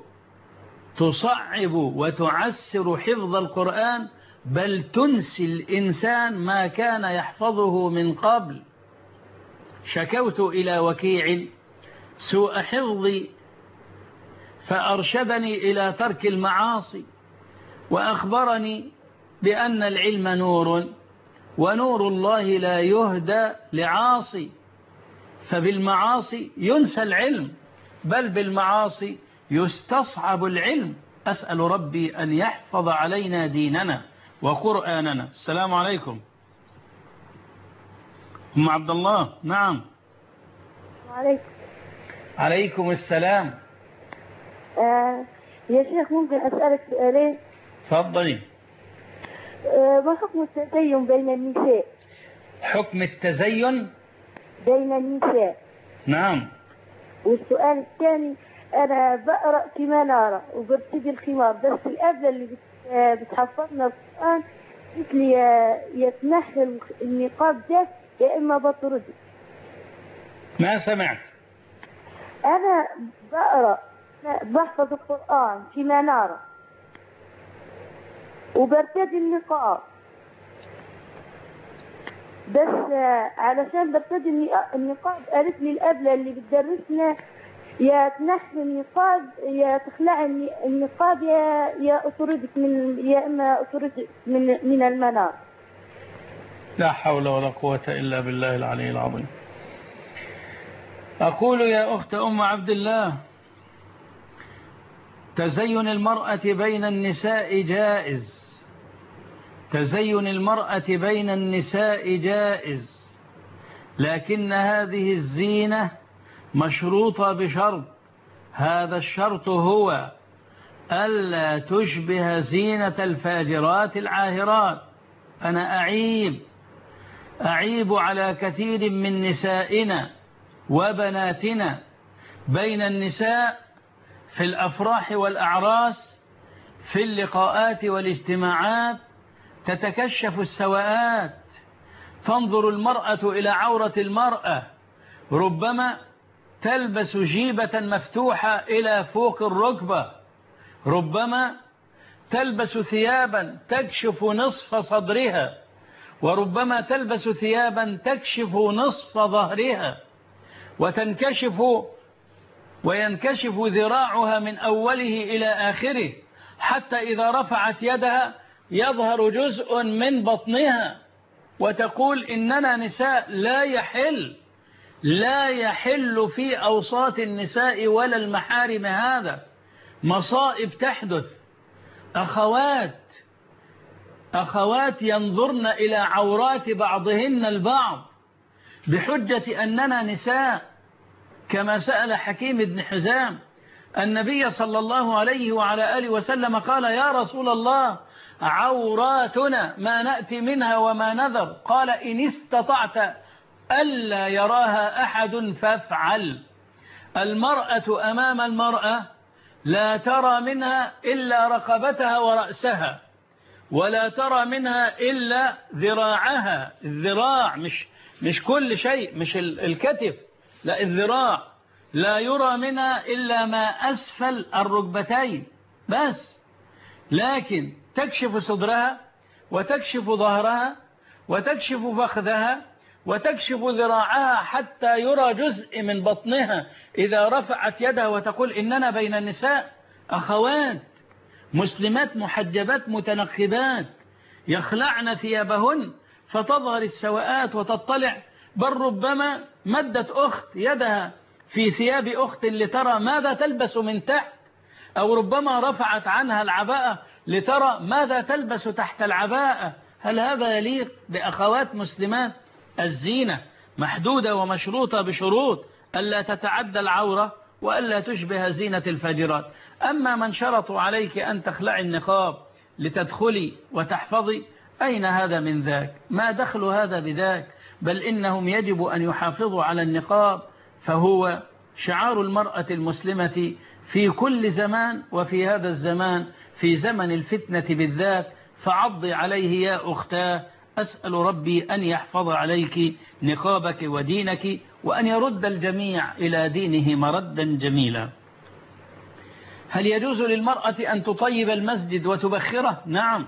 تصعب وتعسر حفظ القرآن، بل تنسي الإنسان ما كان يحفظه من قبل. شكوت إلى وكيع سوء حفظي فأرشدني إلى ترك المعاصي، وأخبرني بأن العلم نور ونور الله لا يهدى لعاصي، فبالمعاصي ينسى العلم بل بالمعاصي يستصعب العلم. أسأل ربي أن يحفظ علينا ديننا وقرآننا. السلام عليكم. أم عبد الله. نعم. وعليكم. عليكم السلام. آه يا شيخ ممكن أسألك سؤالين؟ تفضلي. آه ما حكم التزين بين النساء؟ حكم التزين بين النساء. نعم. والسؤال الثاني، أنا بقرأ كما نرى وبرتدي الخمار، بس الأبلة اللي بتحفظنا القرآن قلت لي يتنحل النقاب ده يا إما بطرده. ما سمعت. أنا بقرأ بحفظ القرآن في منارة وبرتدي النقاب، بس علشان برتدي النقاب قالت لي الأبلة اللي بتدرسنا يا تنحي النقاب يا تخلعي النقاب يا يا أطردك من يا إما أطردك من من المنار. لا حول ولا قوة إلا بالله العلي العظيم. أقول يا أخت أم عبد الله، تزين المرأة بين النساء جائز، تزين المرأة بين النساء جائز، لكن هذه الزينة مشروطة بشرط، هذا الشرط هو ألا تشبه زينة الفاجرات العاهرات. أنا أعيب أعيب على كثير من نسائنا وبناتنا بين النساء في الأفراح والأعراس في اللقاءات والاجتماعات تتكشف السواءات، تنظر المرأة إلى عورة المرأة، ربما تلبس جيبة مفتوحة إلى فوق الركبة، ربما تلبس ثيابا تكشف نصف صدرها، وربما تلبس ثيابا تكشف نصف ظهرها، وتنكشف وينكشف ذراعها من أوله إلى آخره، حتى إذا رفعت يدها يظهر جزء من بطنها، وتقول إننا نساء. لا يحل لا يحل في أوساط النساء ولا المحارم هذا. مصائب تحدث، أخوات أخوات ينظرن إلى عورات بعضهن البعض بحجة أننا نساء، كما سأل حكيم بن حزام النبي صلى الله عليه وعلى آله وسلم قال: يا رسول الله، عوراتنا ما نأتي منها وما نذر. قال: إن استطعت ألا يراها أحد فافعل. المرأة أمام المرأة لا ترى منها إلا رقبتها ورأسها، ولا ترى منها إلا ذراعها. الذراع مش مش كل شيء، مش الكتف، لا، الذراع لا يرى منها إلا ما أسفل الركبتين بس، لكن تكشف صدرها وتكشف ظهرها وتكشف فخذها وتكشف ذراعها حتى يرى جزء من بطنها إذا رفعت يدها وتقول إننا بين النساء. أخوات مسلمات محجبات متنقبات يخلعن ثيابهن فتظهر السواءات وتطلع، بل ربما مدت أخت يدها في ثياب أخت لترى ماذا تلبس من تحت، أو ربما رفعت عنها العباءة لترى ماذا تلبس تحت العباءة. هل هذا يليق بأخوات مسلمات؟ الزينة محدودة ومشروطة بشروط ألا تتعدى العورة وألا تشبه زينة الفاجرات. أما من شرطوا عليك أن تخلعي النقاب لتدخلي وتحفظي، أين هذا من ذاك؟ ما دخل هذا بذاك؟ بل إنهم يجب أن يحافظوا على النقاب، فهو شعار المرأة المسلمة في كل زمان، وفي هذا الزمان في زمن الفتنة بالذات، فعضي عليه يا أختاه. أسأل ربي أن يحفظ عليك نقابك ودينك، وأن يرد الجميع إلى دينه مردا جميلا. هل يجوز للمرأة أن تطيب المسجد وتبخره؟ نعم،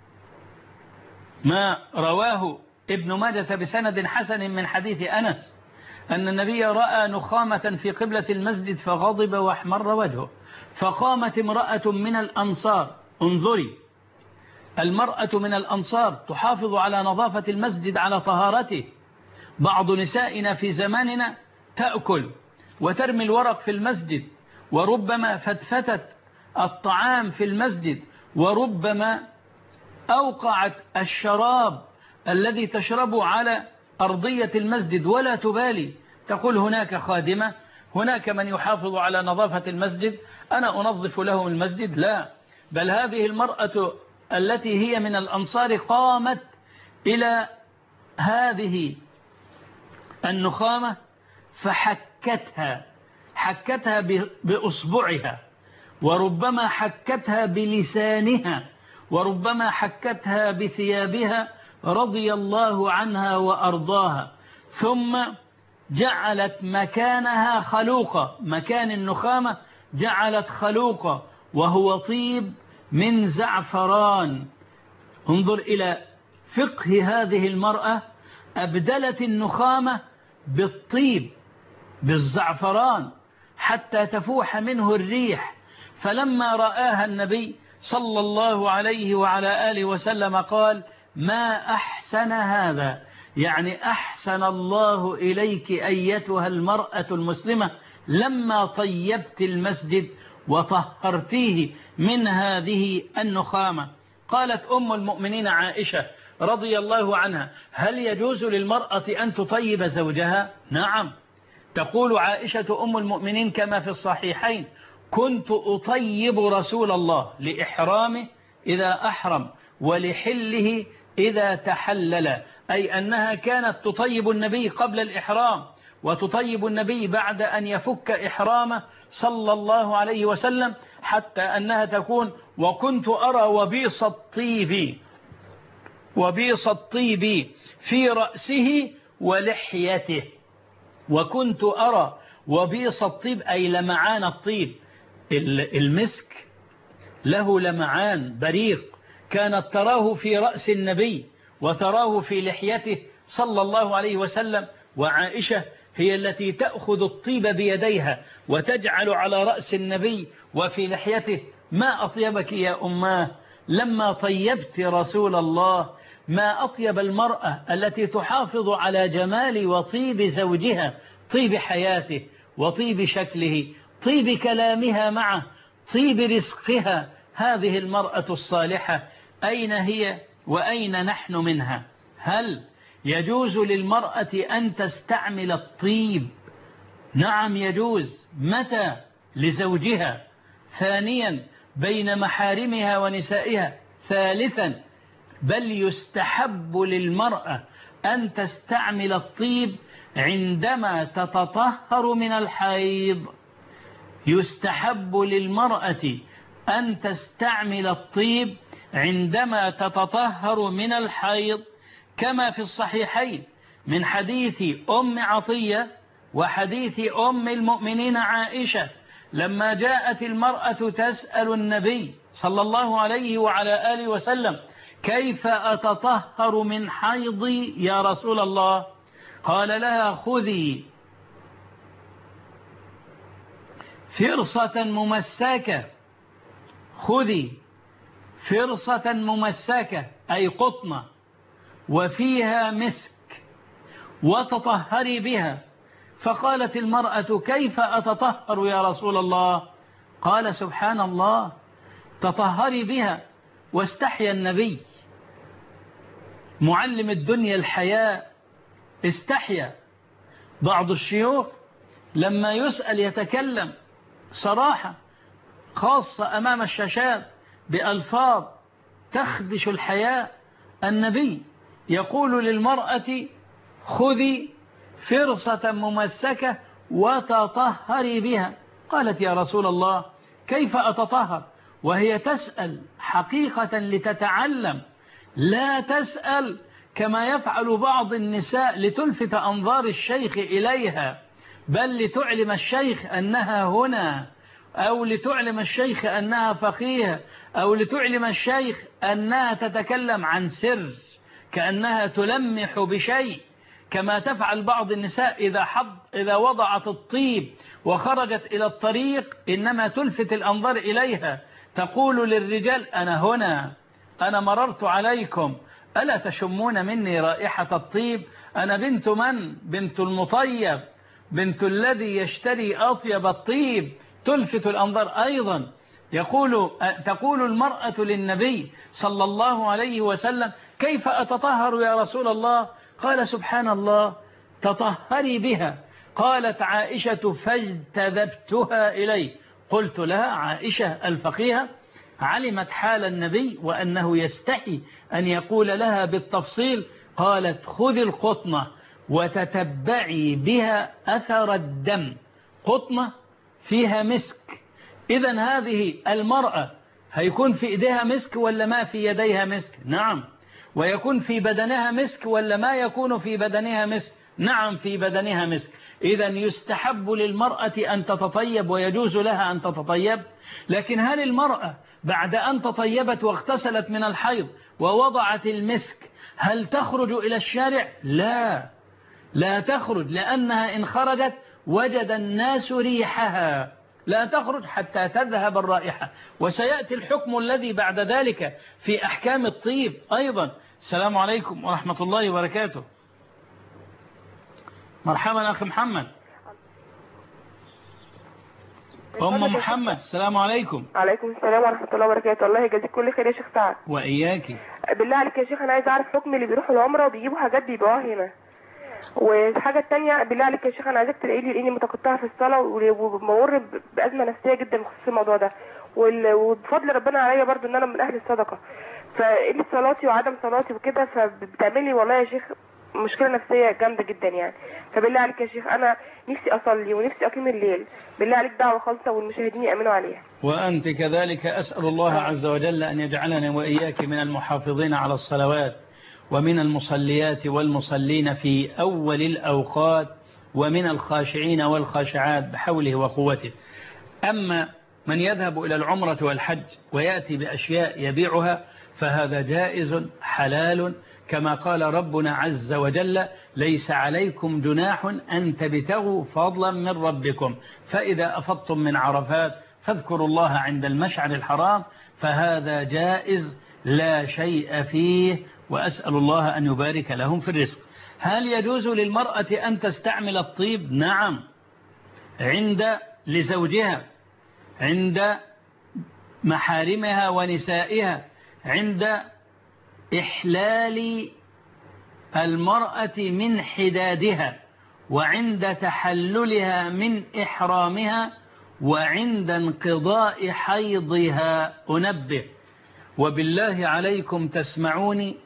ما رواه ابن ماجة بسند حسن من حديث أنس أن النبي رأى نخامة في قبلة المسجد فغضب واحمر وجهه، فقامت امرأة من الأنصار. انظري، المرأة من الأنصار تحافظ على نظافة المسجد على طهارته. بعض نسائنا في زماننا تأكل وترمي الورق في المسجد، وربما فتفتت الطعام في المسجد، وربما أوقعت الشراب الذي تشربه على أرضية المسجد ولا تبالي. تقول هناك خادمة، هناك من يحافظ على نظافة المسجد، أنا أنظف لهم المسجد. لا، بل هذه المرأة التي هي من الأنصار قامت إلى هذه النخامة فحكتها، حكتها بأصبعها، وربما حكتها بلسانها، وربما حكتها بثيابها رضي الله عنها وأرضاها. ثم جعلت مكانها خلوقة، مكان النخامة جعلت خلوقة وهو طيب من زعفران. انظر إلى فقه هذه المرأة، أبدلت النخامة بالطيب بالزعفران حتى تفوح منه الريح. فلما رآها النبي صلى الله عليه وعلى آله وسلم قال: ما أحسن هذا، يعني أحسن الله إليك أيتها المرأة المسلمة لما طيبت المسجد وطهرتيه من هذه النخامة. قالت أم المؤمنين عائشة رضي الله عنها: هل يجوز للمرأة أن تطيب زوجها؟ نعم. تقول عائشة أم المؤمنين كما في الصحيحين: كنت أطيب رسول الله لإحرامه إذا أحرم ولحله إذا تحلل، أي أنها كانت تطيب النبي قبل الإحرام وتطيب النبي بعد أن يفك إحرامه صلى الله عليه وسلم، حتى أنها تكون: وكنت أرى وبيص الطيب وبيص الطيب في رأسه ولحيته. وكنت أرى وبيص الطيب أي لمعان الطيب، المسك له لمعان بريق، كانت تراه في رأس النبي وتراه في لحيته صلى الله عليه وسلم. وعائشة هي التي تأخذ الطيب بيديها وتجعل على رأس النبي وفي لحيته. ما أطيبك يا أماه لما طيبت رسول الله، ما أطيب المرأة التي تحافظ على جمال وطيب زوجها، طيب حياته وطيب شكله، طيب كلامها معه، طيب رزقها. هذه المرأة الصالحة أين هي وأين نحن منها؟ هل يجوز للمرأة أن تستعمل الطيب؟ نعم يجوز. متى؟ لزوجها. ثانيا بين محارمها ونسائها. ثالثا بل يستحب للمرأة أن تستعمل الطيب عندما تتطهر من الحيض. يستحب للمرأة أن تستعمل الطيب عندما تتطهر من الحيض، كما في الصحيحين من حديث أم عطية وحديث أم المؤمنين عائشة لما جاءت المرأة تسأل النبي صلى الله عليه وعلى آله وسلم: كيف أتطهر من حيضي يا رسول الله؟ قال لها: خذي فرصة ممسكة، خذي فرصة ممسكة أي قطنة وفيها مسك وتطهري بها. فقالت المرأة: كيف أتطهر يا رسول الله؟ قال: سبحان الله، تطهري بها. واستحيا النبي معلم الدنيا الحياء، استحيا. بعض الشيوخ لما يسأل يتكلم صراحة خاصة أمام الشاشات بألفاظ تخدش الحياء. النبي يقول للمرأة: خذي فرصة ممسكة وتطهري بها. قالت: يا رسول الله، كيف أتطهر؟ وهي تسأل حقيقة لتتعلم، لا تسأل كما يفعل بعض النساء لتلفت أنظار الشيخ إليها، بل لتعلم الشيخ أنها هنا، أو لتعلم الشيخ أنها فقيه، أو لتعلم الشيخ أنها تتكلم عن سر، كأنها تلمح بشيء، كما تفعل بعض النساء إذا حض إذا وضعت الطيب وخرجت إلى الطريق إنما تلفت الأنظار إليها، تقول للرجال: أنا هنا، أنا مررت عليكم، ألا تشمون مني رائحة الطيب؟ أنا بنت من؟ بنت المطيب، بنت الذي يشتري أطيب الطيب. تلفت الأنظار أيضا. يقول تقول المرأة للنبي صلى الله عليه وسلم: كيف أتطهر يا رسول الله؟ قال: سبحان الله، تطهري بها. قالت عائشة: فاجتذبتها إلي. قلت لها: عائشة الفقيهة علمت حال النبي وأنه يستحي أن يقول لها بالتفصيل. قالت: خذي القطنة وتتبعي بها أثر الدم. قطنة فيها مسك. إذن هذه المرأة هيكون في إيديها مسك ولا ما في يديها مسك؟ نعم. ويكون في بدنها مسك ولا ما يكون في بدنها مسك؟ نعم في بدنها مسك. إذا يستحب للمرأة أن تتطيب ويجوز لها أن تتطيب، لكن هل المرأة بعد أن تطيبت واغتسلت من الحيض ووضعت المسك هل تخرج إلى الشارع؟ لا، لا تخرج، لأنها إن خرجت وجد الناس ريحها، لا تخرج حتى تذهب الرائحة. وسيأتي الحكم الذي بعد ذلك في أحكام الطيب أيضا. السلام عليكم ورحمة الله وبركاته. مرحبا أخي محمد. أم محمد السلام عليكم. عليكم السلام ورحمة الله وبركاته. الله يجازيك كل خير يا شيخ سعد. وإياكي. بالله عليك يا شيخ أنا عايز أعرف حكم اللي بيروحوا العمرة وبيجيبوا حاجات بيبيعوها هنا. والحاجة التانية بالله عليك يا شيخ أنا عايزك تلاقي لي لأني متقطعة في الصلاة وبمر بأزمة نفسية جدا بخصوص الموضوع ده، وبفضل ربنا عليا برضو إن أنا من أهل الصدقة، فقلة صلاتي وعدم صلاتي وكده فبتعمل لي والله يا شيخ مشكلة نفسية جامدة جدا يعني. فبالله عليك يا شيخ أنا نفسي أصلي ونفسي أقيم الليل، بالله عليك دعوة خالصة والمشاهدين يأمنوا عليها. وأنت كذلك أسأل الله عز وجل أن يجعلنا وإياك من المحافظين على الصلوات ومن المصليات والمصلين في أول الأوقات ومن الخاشعين والخاشعات بحوله وقوته. أما من يذهب إلى العمرة والحج ويأتي بأشياء يبيعها فهذا جائز حلال، كما قال ربنا عز وجل ليس عليكم جناح أن تبتغوا فضلا من ربكم فإذا أفضتم من عرفات فاذكروا الله عند المشعر الحرام، فهذا جائز لا شيء فيه، وأسأل الله أن يبارك لهم في الرزق. هل يجوز للمرأة أن تستعمل الطيب؟ نعم، عند لزوجها، عند محارمها ونسائها، عند إحلال المرأة من حدادها، وعند تحللها من إحرامها، وعند انقضاء حيضها. أنبه وبالله عليكم تسمعوني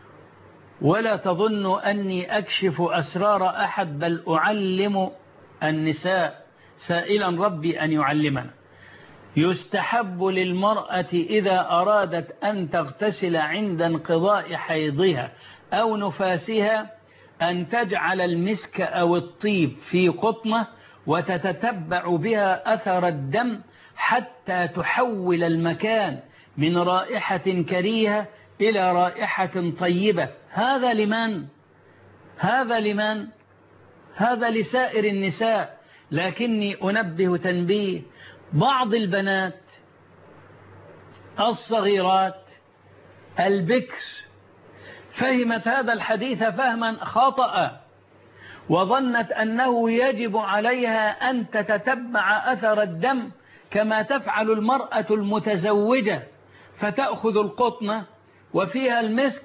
ولا تظنوا أني أكشف أسرار أحد، بل أعلم النساء سائلا ربي أن يعلمنا. يستحب للمرأة إذا أرادت أن تغتسل عند انقضاء حيضها أو نفاسها أن تجعل المسك أو الطيب في قطنة وتتتبع بها أثر الدم حتى تحول المكان من رائحة كريهة إلى رائحة طيبة. هذا لمن؟ هذا لمن؟ هذا لسائر النساء. لكني أنبه تنبيه، بعض البنات الصغيرات البكر فهمت هذا الحديث فهما خطأ، وظنت أنه يجب عليها أن تتتبع أثر الدم كما تفعل المرأة المتزوجة، فتأخذ القطنة وفيها المسك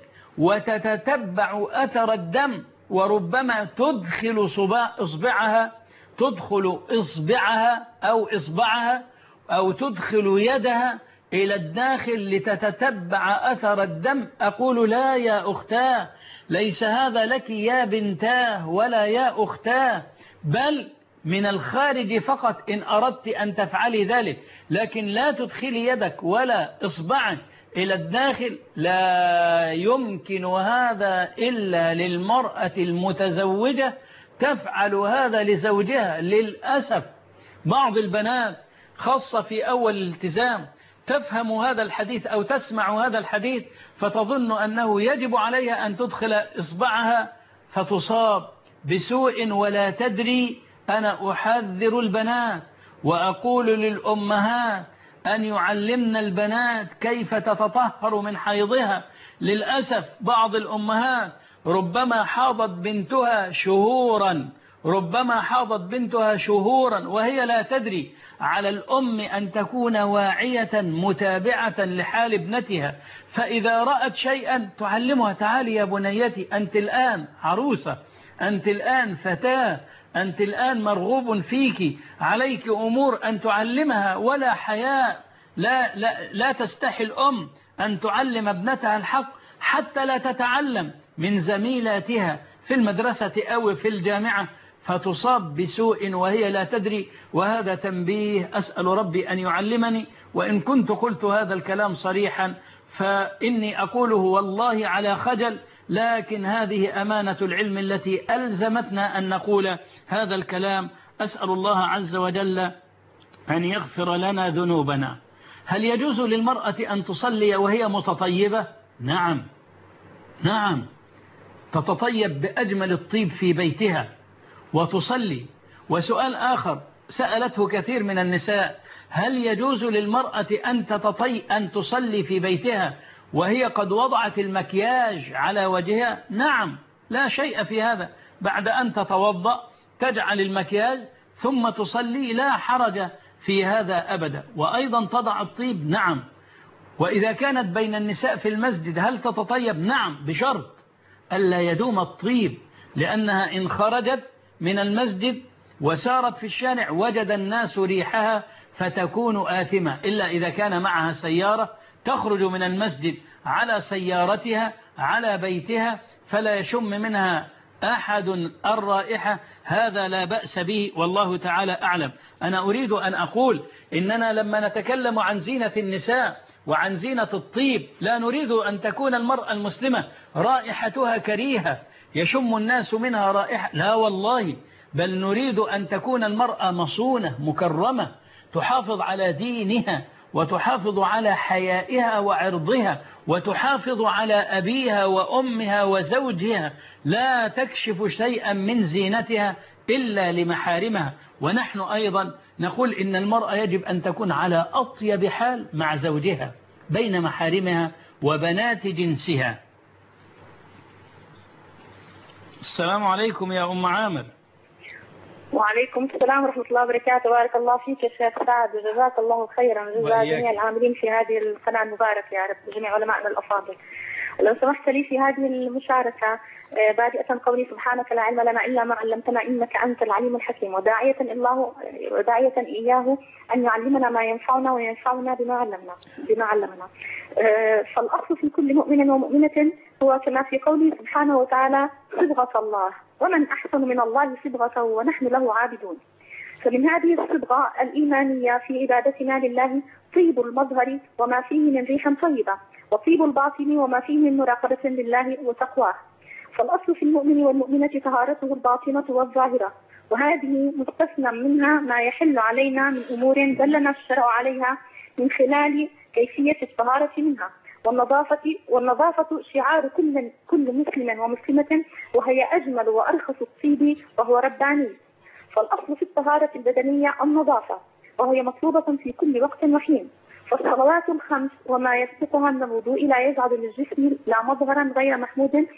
وتتتبع أثر الدم، وربما تدخل إصبعها تدخل إصبعها أو إصبعها أو تدخل يدها إلى الداخل لتتتبع أثر الدم. أقول لا يا أختاه، ليس هذا لك يا بنتاه ولا يا أختاه، بل من الخارج فقط إن أردت أن تفعلي ذلك، لكن لا تدخلي يدك ولا إصبعك إلى الداخل. لا يمكن هذا إلا للمرأة المتزوجة تفعل هذا لزوجها. للأسف بعض البنات خاصة في أول الالتزام تفهم هذا الحديث أو تسمع هذا الحديث فتظن أنه يجب عليها أن تدخل إصبعها فتصاب بسوء ولا تدري. أنا أحذر البنات وأقول للأمهات أن يعلمن البنات كيف تتطهر من حيضها. للأسف بعض الأمهات ربما حاضت بنتها شهورا ربما حاضت بنتها شهورا وهي لا تدري. على الأم أن تكون واعية متابعة لحال ابنتها، فإذا رأت شيئا تعلمها، تعالي يا بنيتي أنت الآن عروسة، أنت الآن فتاة، أنت الآن مرغوب فيك، عليك أمور أن تعلمها ولا حياء. لا, لا, لا تستحي الأم أن تعلم ابنتها الحق حتى لا تتعلم من زميلاتها في المدرسة أو في الجامعة فتصاب بسوء وهي لا تدري. وهذا تنبيه أسأل ربي أن يعلمني، وإن كنت قلت هذا الكلام صريحا فإني أقوله والله على خجل لكن هذه أمانة العلم التي ألزمتنا أن نقول هذا الكلام. أسأل الله عز وجل أن يغفر لنا ذنوبنا. هل يجوز للمرأة أن تصلي وهي متطيبة؟ نعم نعم، تتطيب بأجمل الطيب في بيتها وتصلي. وسؤال آخر سألته كثير من النساء: هل يجوز للمرأة أن تتطي أن تصلي في بيتها وهي قد وضعت المكياج على وجهها؟ نعم، لا شيء في هذا. بعد أن تتوضأ تجعل المكياج ثم تصلي، لا حرج في هذا أبدا. وأيضا تضع الطيب، نعم. وإذا كانت بين النساء في المسجد هل تتطيب؟ نعم، بشرط ألا يدوم الطيب، لأنها إن خرجت من المسجد وسارت في الشارع وجد الناس ريحها فتكون آثمة، إلا إذا كان معها سيارة تخرج من المسجد على سيارتها على بيتها فلا يشم منها أحد الرائحة، هذا لا بأس به، والله تعالى أعلم. أنا أريد أن أقول إننا لما نتكلم عن زينة النساء وعن زينة الطيب لا نريد أن تكون المرأة المسلمة رائحتها كريهة يشم الناس منها رائحة، لا والله، بل نريد أن تكون المرأة مصونة مكرمة تحافظ على دينها وتحافظ على حيائها وعرضها وتحافظ على أبيها وأمها وزوجها، لا تكشف شيئا من زينتها إلا لمحارمها. ونحن أيضا نقول إن المرأة يجب أن تكون على أطيب حال مع زوجها بين محارمها وبنات جنسها. السلام عليكم يا أم عامر. وعليكم السلام ورحمة الله وبركاته. بارك الله فيك يا شيخ سعد وجزاك الله خيرا وجزا جميع العاملين في هذه القناة المباركة يا رب، جميع علمائنا الأفاضل. لو سمحت لي في هذه المشاركة بادئة قولي: سبحانك لا علم لنا إلا ما علمتنا إنك أنت العليم الحكيم، وداعية الله وداعية إياه أن يعلمنا ما ينفعنا وينفعنا بما علمنا بما علمنا. فالأصل في كل مؤمن ومؤمنة هو كما في قوله سبحانه وتعالى: صبغة الله، ومن أحسن من الله صبغة ونحن له عابدون. فمن هذه الصبغة الإيمانية في عبادتنا لله طيب المظهر وما فيه من ريح طيبة، وطيب الباطن وما فيه من مراقبة لله وتقواه. فالأصل في المؤمن والمؤمنة طهارته الباطنة والظاهرة، وهذه مستثنى منها ما يحل علينا من أمور دلنا الشرع عليها من خلال كيفية الطهارة منها. والنظافة والنظافة شعار كل كل مسلم ومسلمة، وهي أجمل وأرخص الطيب وهو رباني. فالأصل في الطهارة البدنية النظافة، وهي مطلوبة في كل وقت وحين. فالصلوات الخمس وما يسبقها من الوضوء لا يجعل للجسم لا مظهرا غير محمود،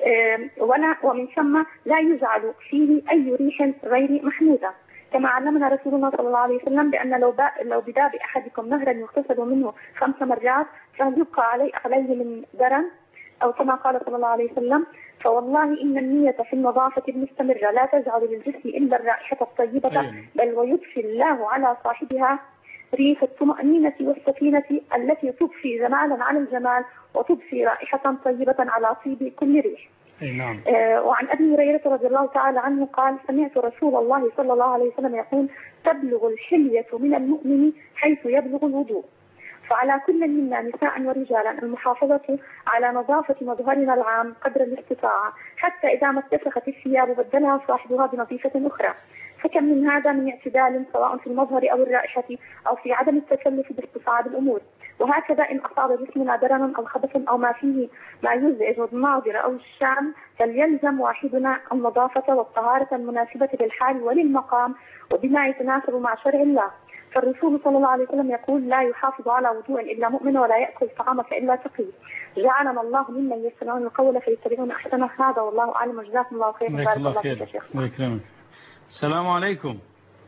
ولا ومن ثم لا يجعل فيه أي ريح غير محمودة، كما علمنا رسولنا صلى الله عليه وسلم بأن لو لو بدا بأحدكم نهرا يغتسل منه خمس مرات فهل يبقى عليه عليه من درن، أو كما قال صلى الله عليه وسلم: فوالله إن النية في النظافة المستمرة لا تجعل للجسم إلا الرائحة الطيبة، بل ويضفي الله على صاحبها ريح الطمأنينة والسكينة التي تضفي جمالا على الجمال وتضفي رائحة طيبة على طيب كل ريح. نعم. آه وعن أبي هريرة رضي الله تعالى عنه قال: سمعت رسول الله صلى الله عليه وسلم يقول: تبلغ الحلية من المؤمن حيث يبلغ الوضوء. فعلى كل منا نساء ورجالا المحافظة على نظافة مظهرنا العام قدر الاستطاعة، حتى إذا ما اتسخت الثياب بدلها صاحبها بنظيفة أخرى. فكم من هذا من اعتدال سواء في المظهر أو الرائحة أو في عدم التكلف باستصعاب الأمور. وهكذا إن أصاب جسمنا درنا أو خبث أو ما فيه ما يزعج الناظر أو الشام، فليلزم واحدنا النظافة والطهارة المناسبة للحال وللمقام وبما يتناسب مع شرع الله. فالرسول صلى الله عليه وسلم يقول: لا يحافظ على وضوء إلا مؤمن ولا يأكل طعامك إلا تقي. جعلنا الله ممن يستمعون القول فيتبعون أحسنه. هذا والله أعلم، وجزاكم الله خيرا. بارك الله فيك. الله يكرمك. السلام عليكم.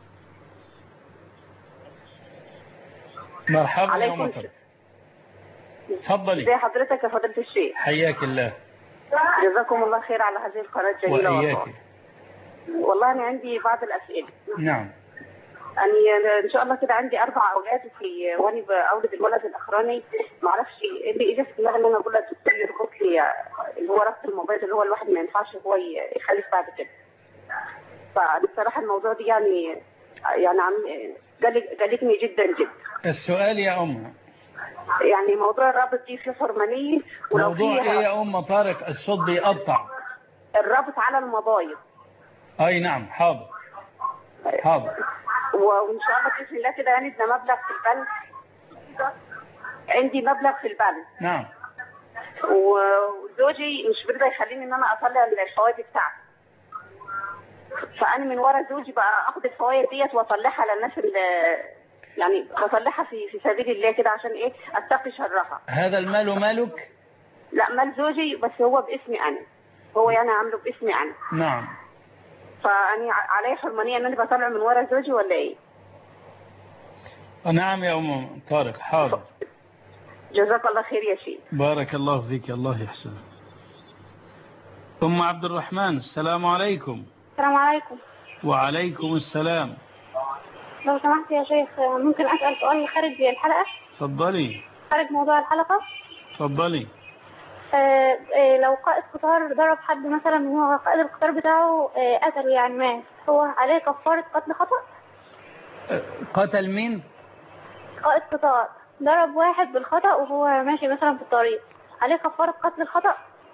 مرحبا يا مطر، تفضلي. ازي حضرتك يا فضيلة الشيخ؟ حياك الله. جزاكم الله خير على هذه القناة الجميلة. وحياك. والله أنا عندي بعض الأسئلة. نعم. يعني إن شاء الله كده عندي أربع أولاد، في وأنا بأولد الولد الأخراني ما أعرفش اللي إجا في الله اللي أنا أقول لك يربط لي اللي هو ربط الموبايل اللي هو الواحد ما ينفعش هو يخلف بعد كده. فبصراحة الموضوع دي يعني يعني عم قلقني جدا جدا. السؤال يا أم، يعني موضوع الرابط دي فيه حرمانية. موضوع ايه يا ام طارق؟ الصوت بيقطع. الرابط على المبايض. اي نعم حاضر حاضر. وان شاء الله باذن الله كده يعني ده مبلغ في البنك، عندي مبلغ في البنك. نعم. وزوجي مش بيرضى يخليني ان انا اطلع الفوائد بتاعتي، فانا من ورا زوجي بقى اخد الفوائد ديت واطلعها للناس اللي يعني بطلعها في في سبيل الله كده عشان ايه اتقي شرها. هذا المال مالك؟ لا مال زوجي بس هو باسمي انا، هو يعني عامله باسمي انا. نعم. فاني علي حرمانيه ان انا بطلع من ورا زوجي ولا ايه؟ نعم يا ام طارق حاضر. جزاك الله خير يا شيخ. بارك الله فيك، الله يحسن. ام عبد الرحمن السلام عليكم. السلام عليكم. وعليكم السلام. لو سمحت يا شيخ ممكن أسأل سؤال خارج الحلقة؟ تفضلي. خارج موضوع الحلقة؟ تفضلي. آه آه لو قائد قطار ضرب حد مثلا وهو قائد القطار بتاعه آه قتله يعني مات، هو عليه كفارة قتل خطأ؟ قتل مين؟ قائد قطار ضرب واحد بالخطأ وهو ماشي مثلا في الطريق، عليه كفارة قتل الخطأ؟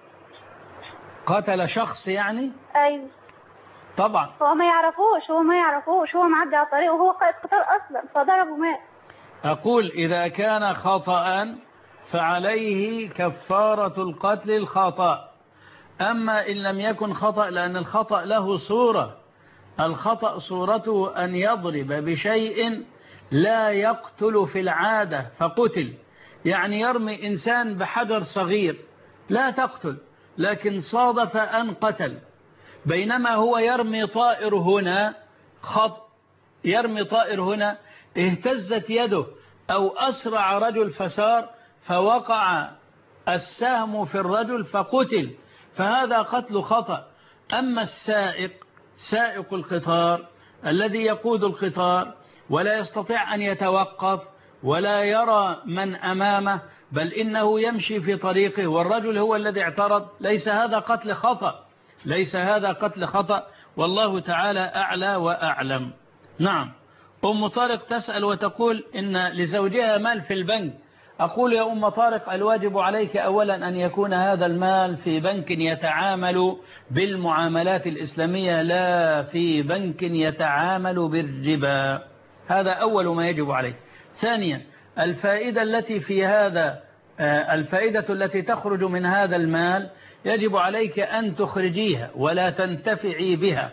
قتل شخص يعني؟ أيوه طبعا. هو ما يعرفوش هو ما يعرفوش هو معدي على الطريق وهو قائد قطار أصلا فضرب ومات. أقول إذا كان خطأ فعليه كفارة القتل الخطأ. أما إن لم يكن خطأ، لأن الخطأ له صورة، الخطأ صورته أن يضرب بشيء لا يقتل في العادة فقتل، يعني يرمي إنسان بحجر صغير لا تقتل لكن صادف أن قتل، بينما هو يرمي طائر هنا خط يرمي طائر هنا اهتزت يده أو أسرع رجل فسار فوقع السهم في الرجل فقتل، فهذا قتل خطأ. أما السائق سائق القطار الذي يقود القطار ولا يستطيع أن يتوقف ولا يرى من أمامه بل إنه يمشي في طريقه والرجل هو الذي اعترض، ليس هذا قتل خطأ، ليس هذا قتل خطأ، والله تعالى أعلى وأعلم. نعم. أم طارق تسأل وتقول إن لزوجها مال في البنك. أقول يا أم طارق الواجب عليك أولا أن يكون هذا المال في بنك يتعامل بالمعاملات الإسلامية لا في بنك يتعامل بالربا، هذا أول ما يجب عليه. ثانيا الفائدة التي في هذا الفائدة التي تخرج من هذا المال يجب عليك أن تخرجيها ولا تنتفعي بها،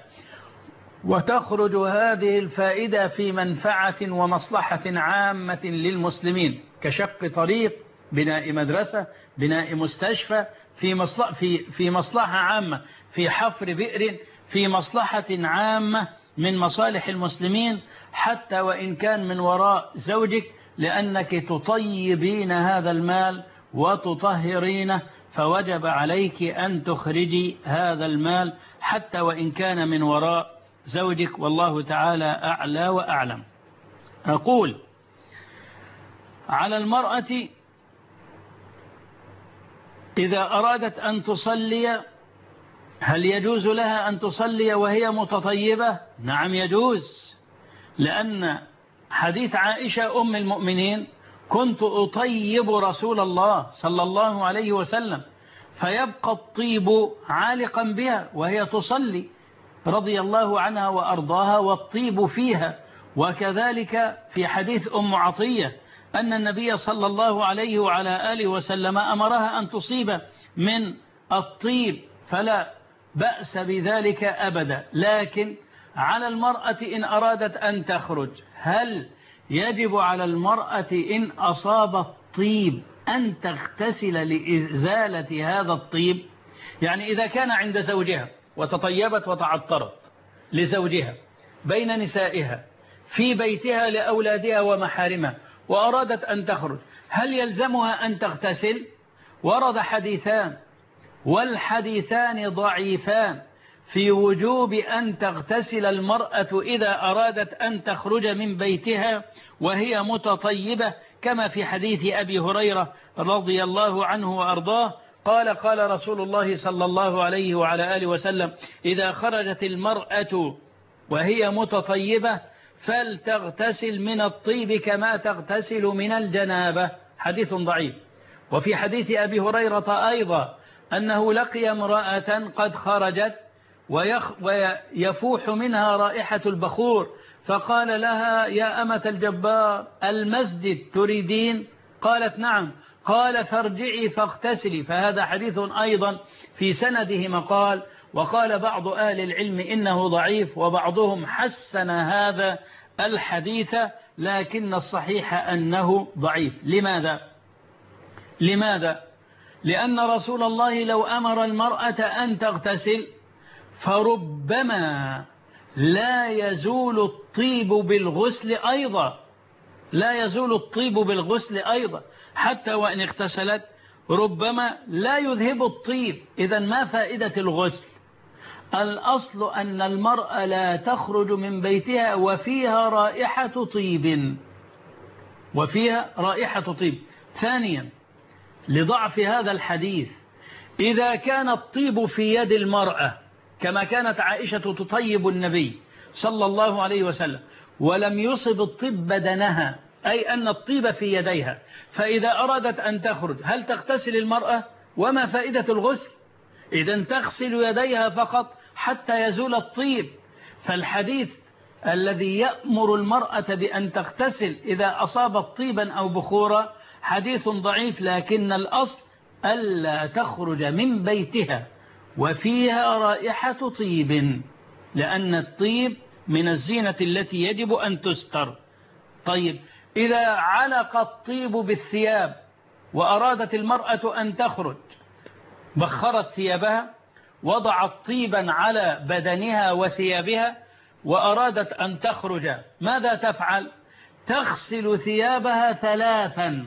وتخرج هذه الفائدة في منفعة ومصلحة عامة للمسلمين كشق طريق، بناء مدرسة، بناء مستشفى، في مصلحة, في في مصلحة عامة، في حفر بئر، في مصلحة عامة من مصالح المسلمين، حتى وإن كان من وراء زوجك، لأنك تطيبين هذا المال وتطهرينه، فوجب عليك أن تخرجي هذا المال حتى وإن كان من وراء زوجك، والله تعالى أعلى وأعلم. أقول على المرأة إذا أرادت أن تصلي هل يجوز لها أن تصلي وهي متطيبة؟ نعم يجوز، لأن حديث عائشة أم المؤمنين كنت أطيب رسول الله صلى الله عليه وسلم، فيبقى الطيب عالقا بها وهي تصلي رضي الله عنها وأرضاها والطيب فيها. وكذلك في حديث أم عطية أن النبي صلى الله عليه وعلى آله وسلم أمرها أن تصيب من الطيب، فلا بأس بذلك أبدا. لكن على المرأة إن أرادت أن تخرج هل يجب على المرأة إن أصاب الطيب أن تغتسل لإزالة هذا الطيب؟ يعني إذا كان عند زوجها وتطيبت وتعطرت لزوجها بين نسائها في بيتها لأولادها ومحارمها وأرادت أن تخرج، هل يلزمها أن تغتسل؟ ورد حديثان والحديثان ضعيفان في وجوب أن تغتسل المرأة إذا أرادت أن تخرج من بيتها وهي متطيبة، كما في حديث أبي هريرة رضي الله عنه وأرضاه قال قال رسول الله صلى الله عليه وعلى آله وسلم إذا خرجت المرأة وهي متطيبة فلتغتسل من الطيب كما تغتسل من الجنابة، حديث ضعيف. وفي حديث أبي هريرة أيضا أنه لقي امرأة قد خرجت ويخ ويفوح منها رائحة البخور، فقال لها يا أمة الجبار المسجد تريدين؟ قالت نعم. قال فارجعي فاغتسلي. فهذا حديث أيضا في سنده مقال، وقال بعض أهل العلم إنه ضعيف، وبعضهم حسن هذا الحديث، لكن الصحيح أنه ضعيف. لماذا؟ لماذا؟ لأن رسول الله لو أمر المرأة أن تغتسل فربما لا يزول الطيب بالغسل أيضا، لا يزول الطيب بالغسل أيضا، حتى وإن اغتسلت ربما لا يذهب الطيب. إذن ما فائدة الغسل؟ الأصل أن المرأة لا تخرج من بيتها وفيها رائحة طيب، وفيها رائحة طيب. ثانيا، لضعف هذا الحديث، إذا كان الطيب في يد المرأة كما كانت عائشة تطيب النبي صلى الله عليه وسلم ولم يصب الطيب بدنها، أي أن الطيب في يديها، فإذا أرادت أن تخرج هل تغتسل المرأة؟ وما فائدة الغسل؟ إذن تغسل يديها فقط حتى يزول الطيب. فالحديث الذي يأمر المرأة بأن تغتسل إذا أصابت طيبا أو بخورا حديث ضعيف، لكن الأصل ألا تخرج من بيتها وفيها رائحة طيب، لأن الطيب من الزينة التي يجب أن تستر. طيب، إذا علق الطيب بالثياب وأرادت المرأة أن تخرج، بخرت ثيابها، وضعت طيبا على بدنها وثيابها، وأرادت أن تخرج، ماذا تفعل؟ تغسل ثيابها ثلاثا،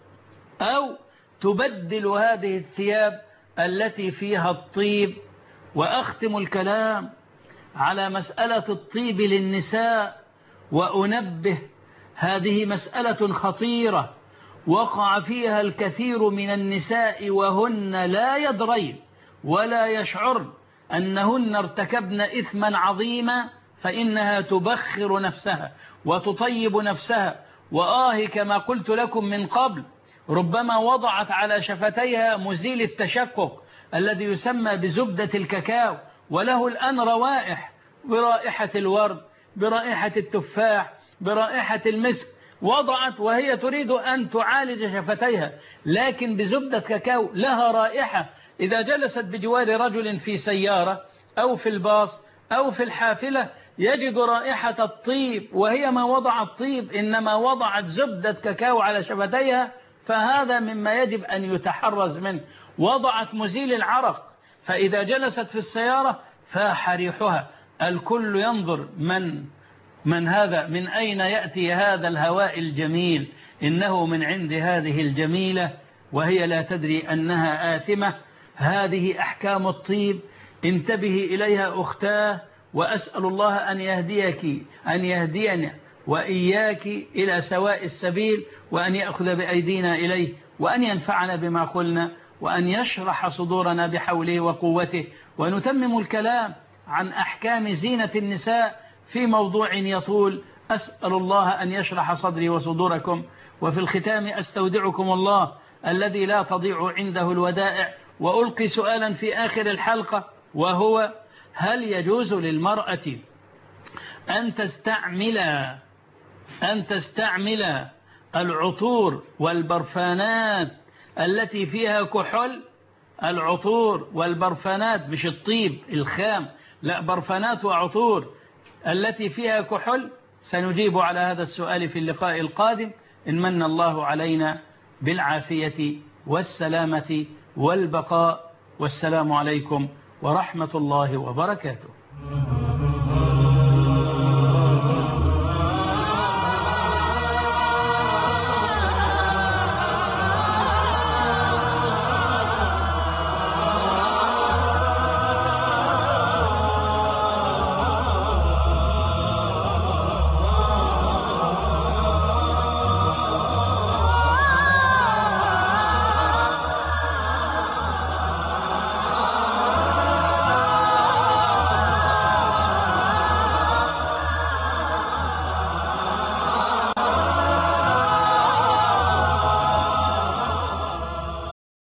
أو تبدل هذه الثياب التي فيها الطيب. وأختم الكلام على مسألة الطيب للنساء وأنبه، هذه مسألة خطيرة وقع فيها الكثير من النساء وهن لا يدرين ولا يشعرن أنهن ارتكبن إثما عظيما، فإنها تبخر نفسها وتطيب نفسها. وآه كما قلت لكم من قبل، ربما وضعت على شفتيها مزيل التشقق الذي يسمى بزبدة الكاكاو، وله الآن روائح، برائحة الورد، برائحة التفاح، برائحة المسك، وضعت وهي تريد أن تعالج شفتيها، لكن بزبدة كاكاو لها رائحة. إذا جلست بجوار رجل في سيارة أو في الباص أو في الحافلة يجد رائحة الطيب، وهي ما وضعت طيب، إنما وضعت زبدة كاكاو على شفتيها، فهذا مما يجب أن يتحرز منه. وضعت مزيل العرق، فإذا جلست في السيارة فاح ريحها، الكل ينظر من من هذا، من أين يأتي هذا الهواء الجميل؟ إنه من عند هذه الجميلة، وهي لا تدري أنها آثمة. هذه أحكام الطيب، انتبهي إليها أختاه، وأسأل الله أن يهديك أن يهدينا وإياك إلى سواء السبيل، وأن يأخذ بأيدينا إليه، وأن ينفعنا بما قلنا، وأن يشرح صدورنا بحوله وقوته. ونتمم الكلام عن أحكام زينة النساء في موضوع يطول، أسأل الله أن يشرح صدري وصدوركم. وفي الختام أستودعكم الله الذي لا تضيع عنده الودائع، وألقي سؤالا في آخر الحلقة، وهو: هل يجوز للمرأة أن تستعمل أن تستعمل العطور والبرفانات التي فيها كحول؟ العطور والبرفانات، مش الطيب الخام، لا، برفانات وعطور التي فيها كحول. سنجيب على هذا السؤال في اللقاء القادم إن من الله علينا بالعافية والسلامة والبقاء. والسلام عليكم ورحمة الله وبركاته.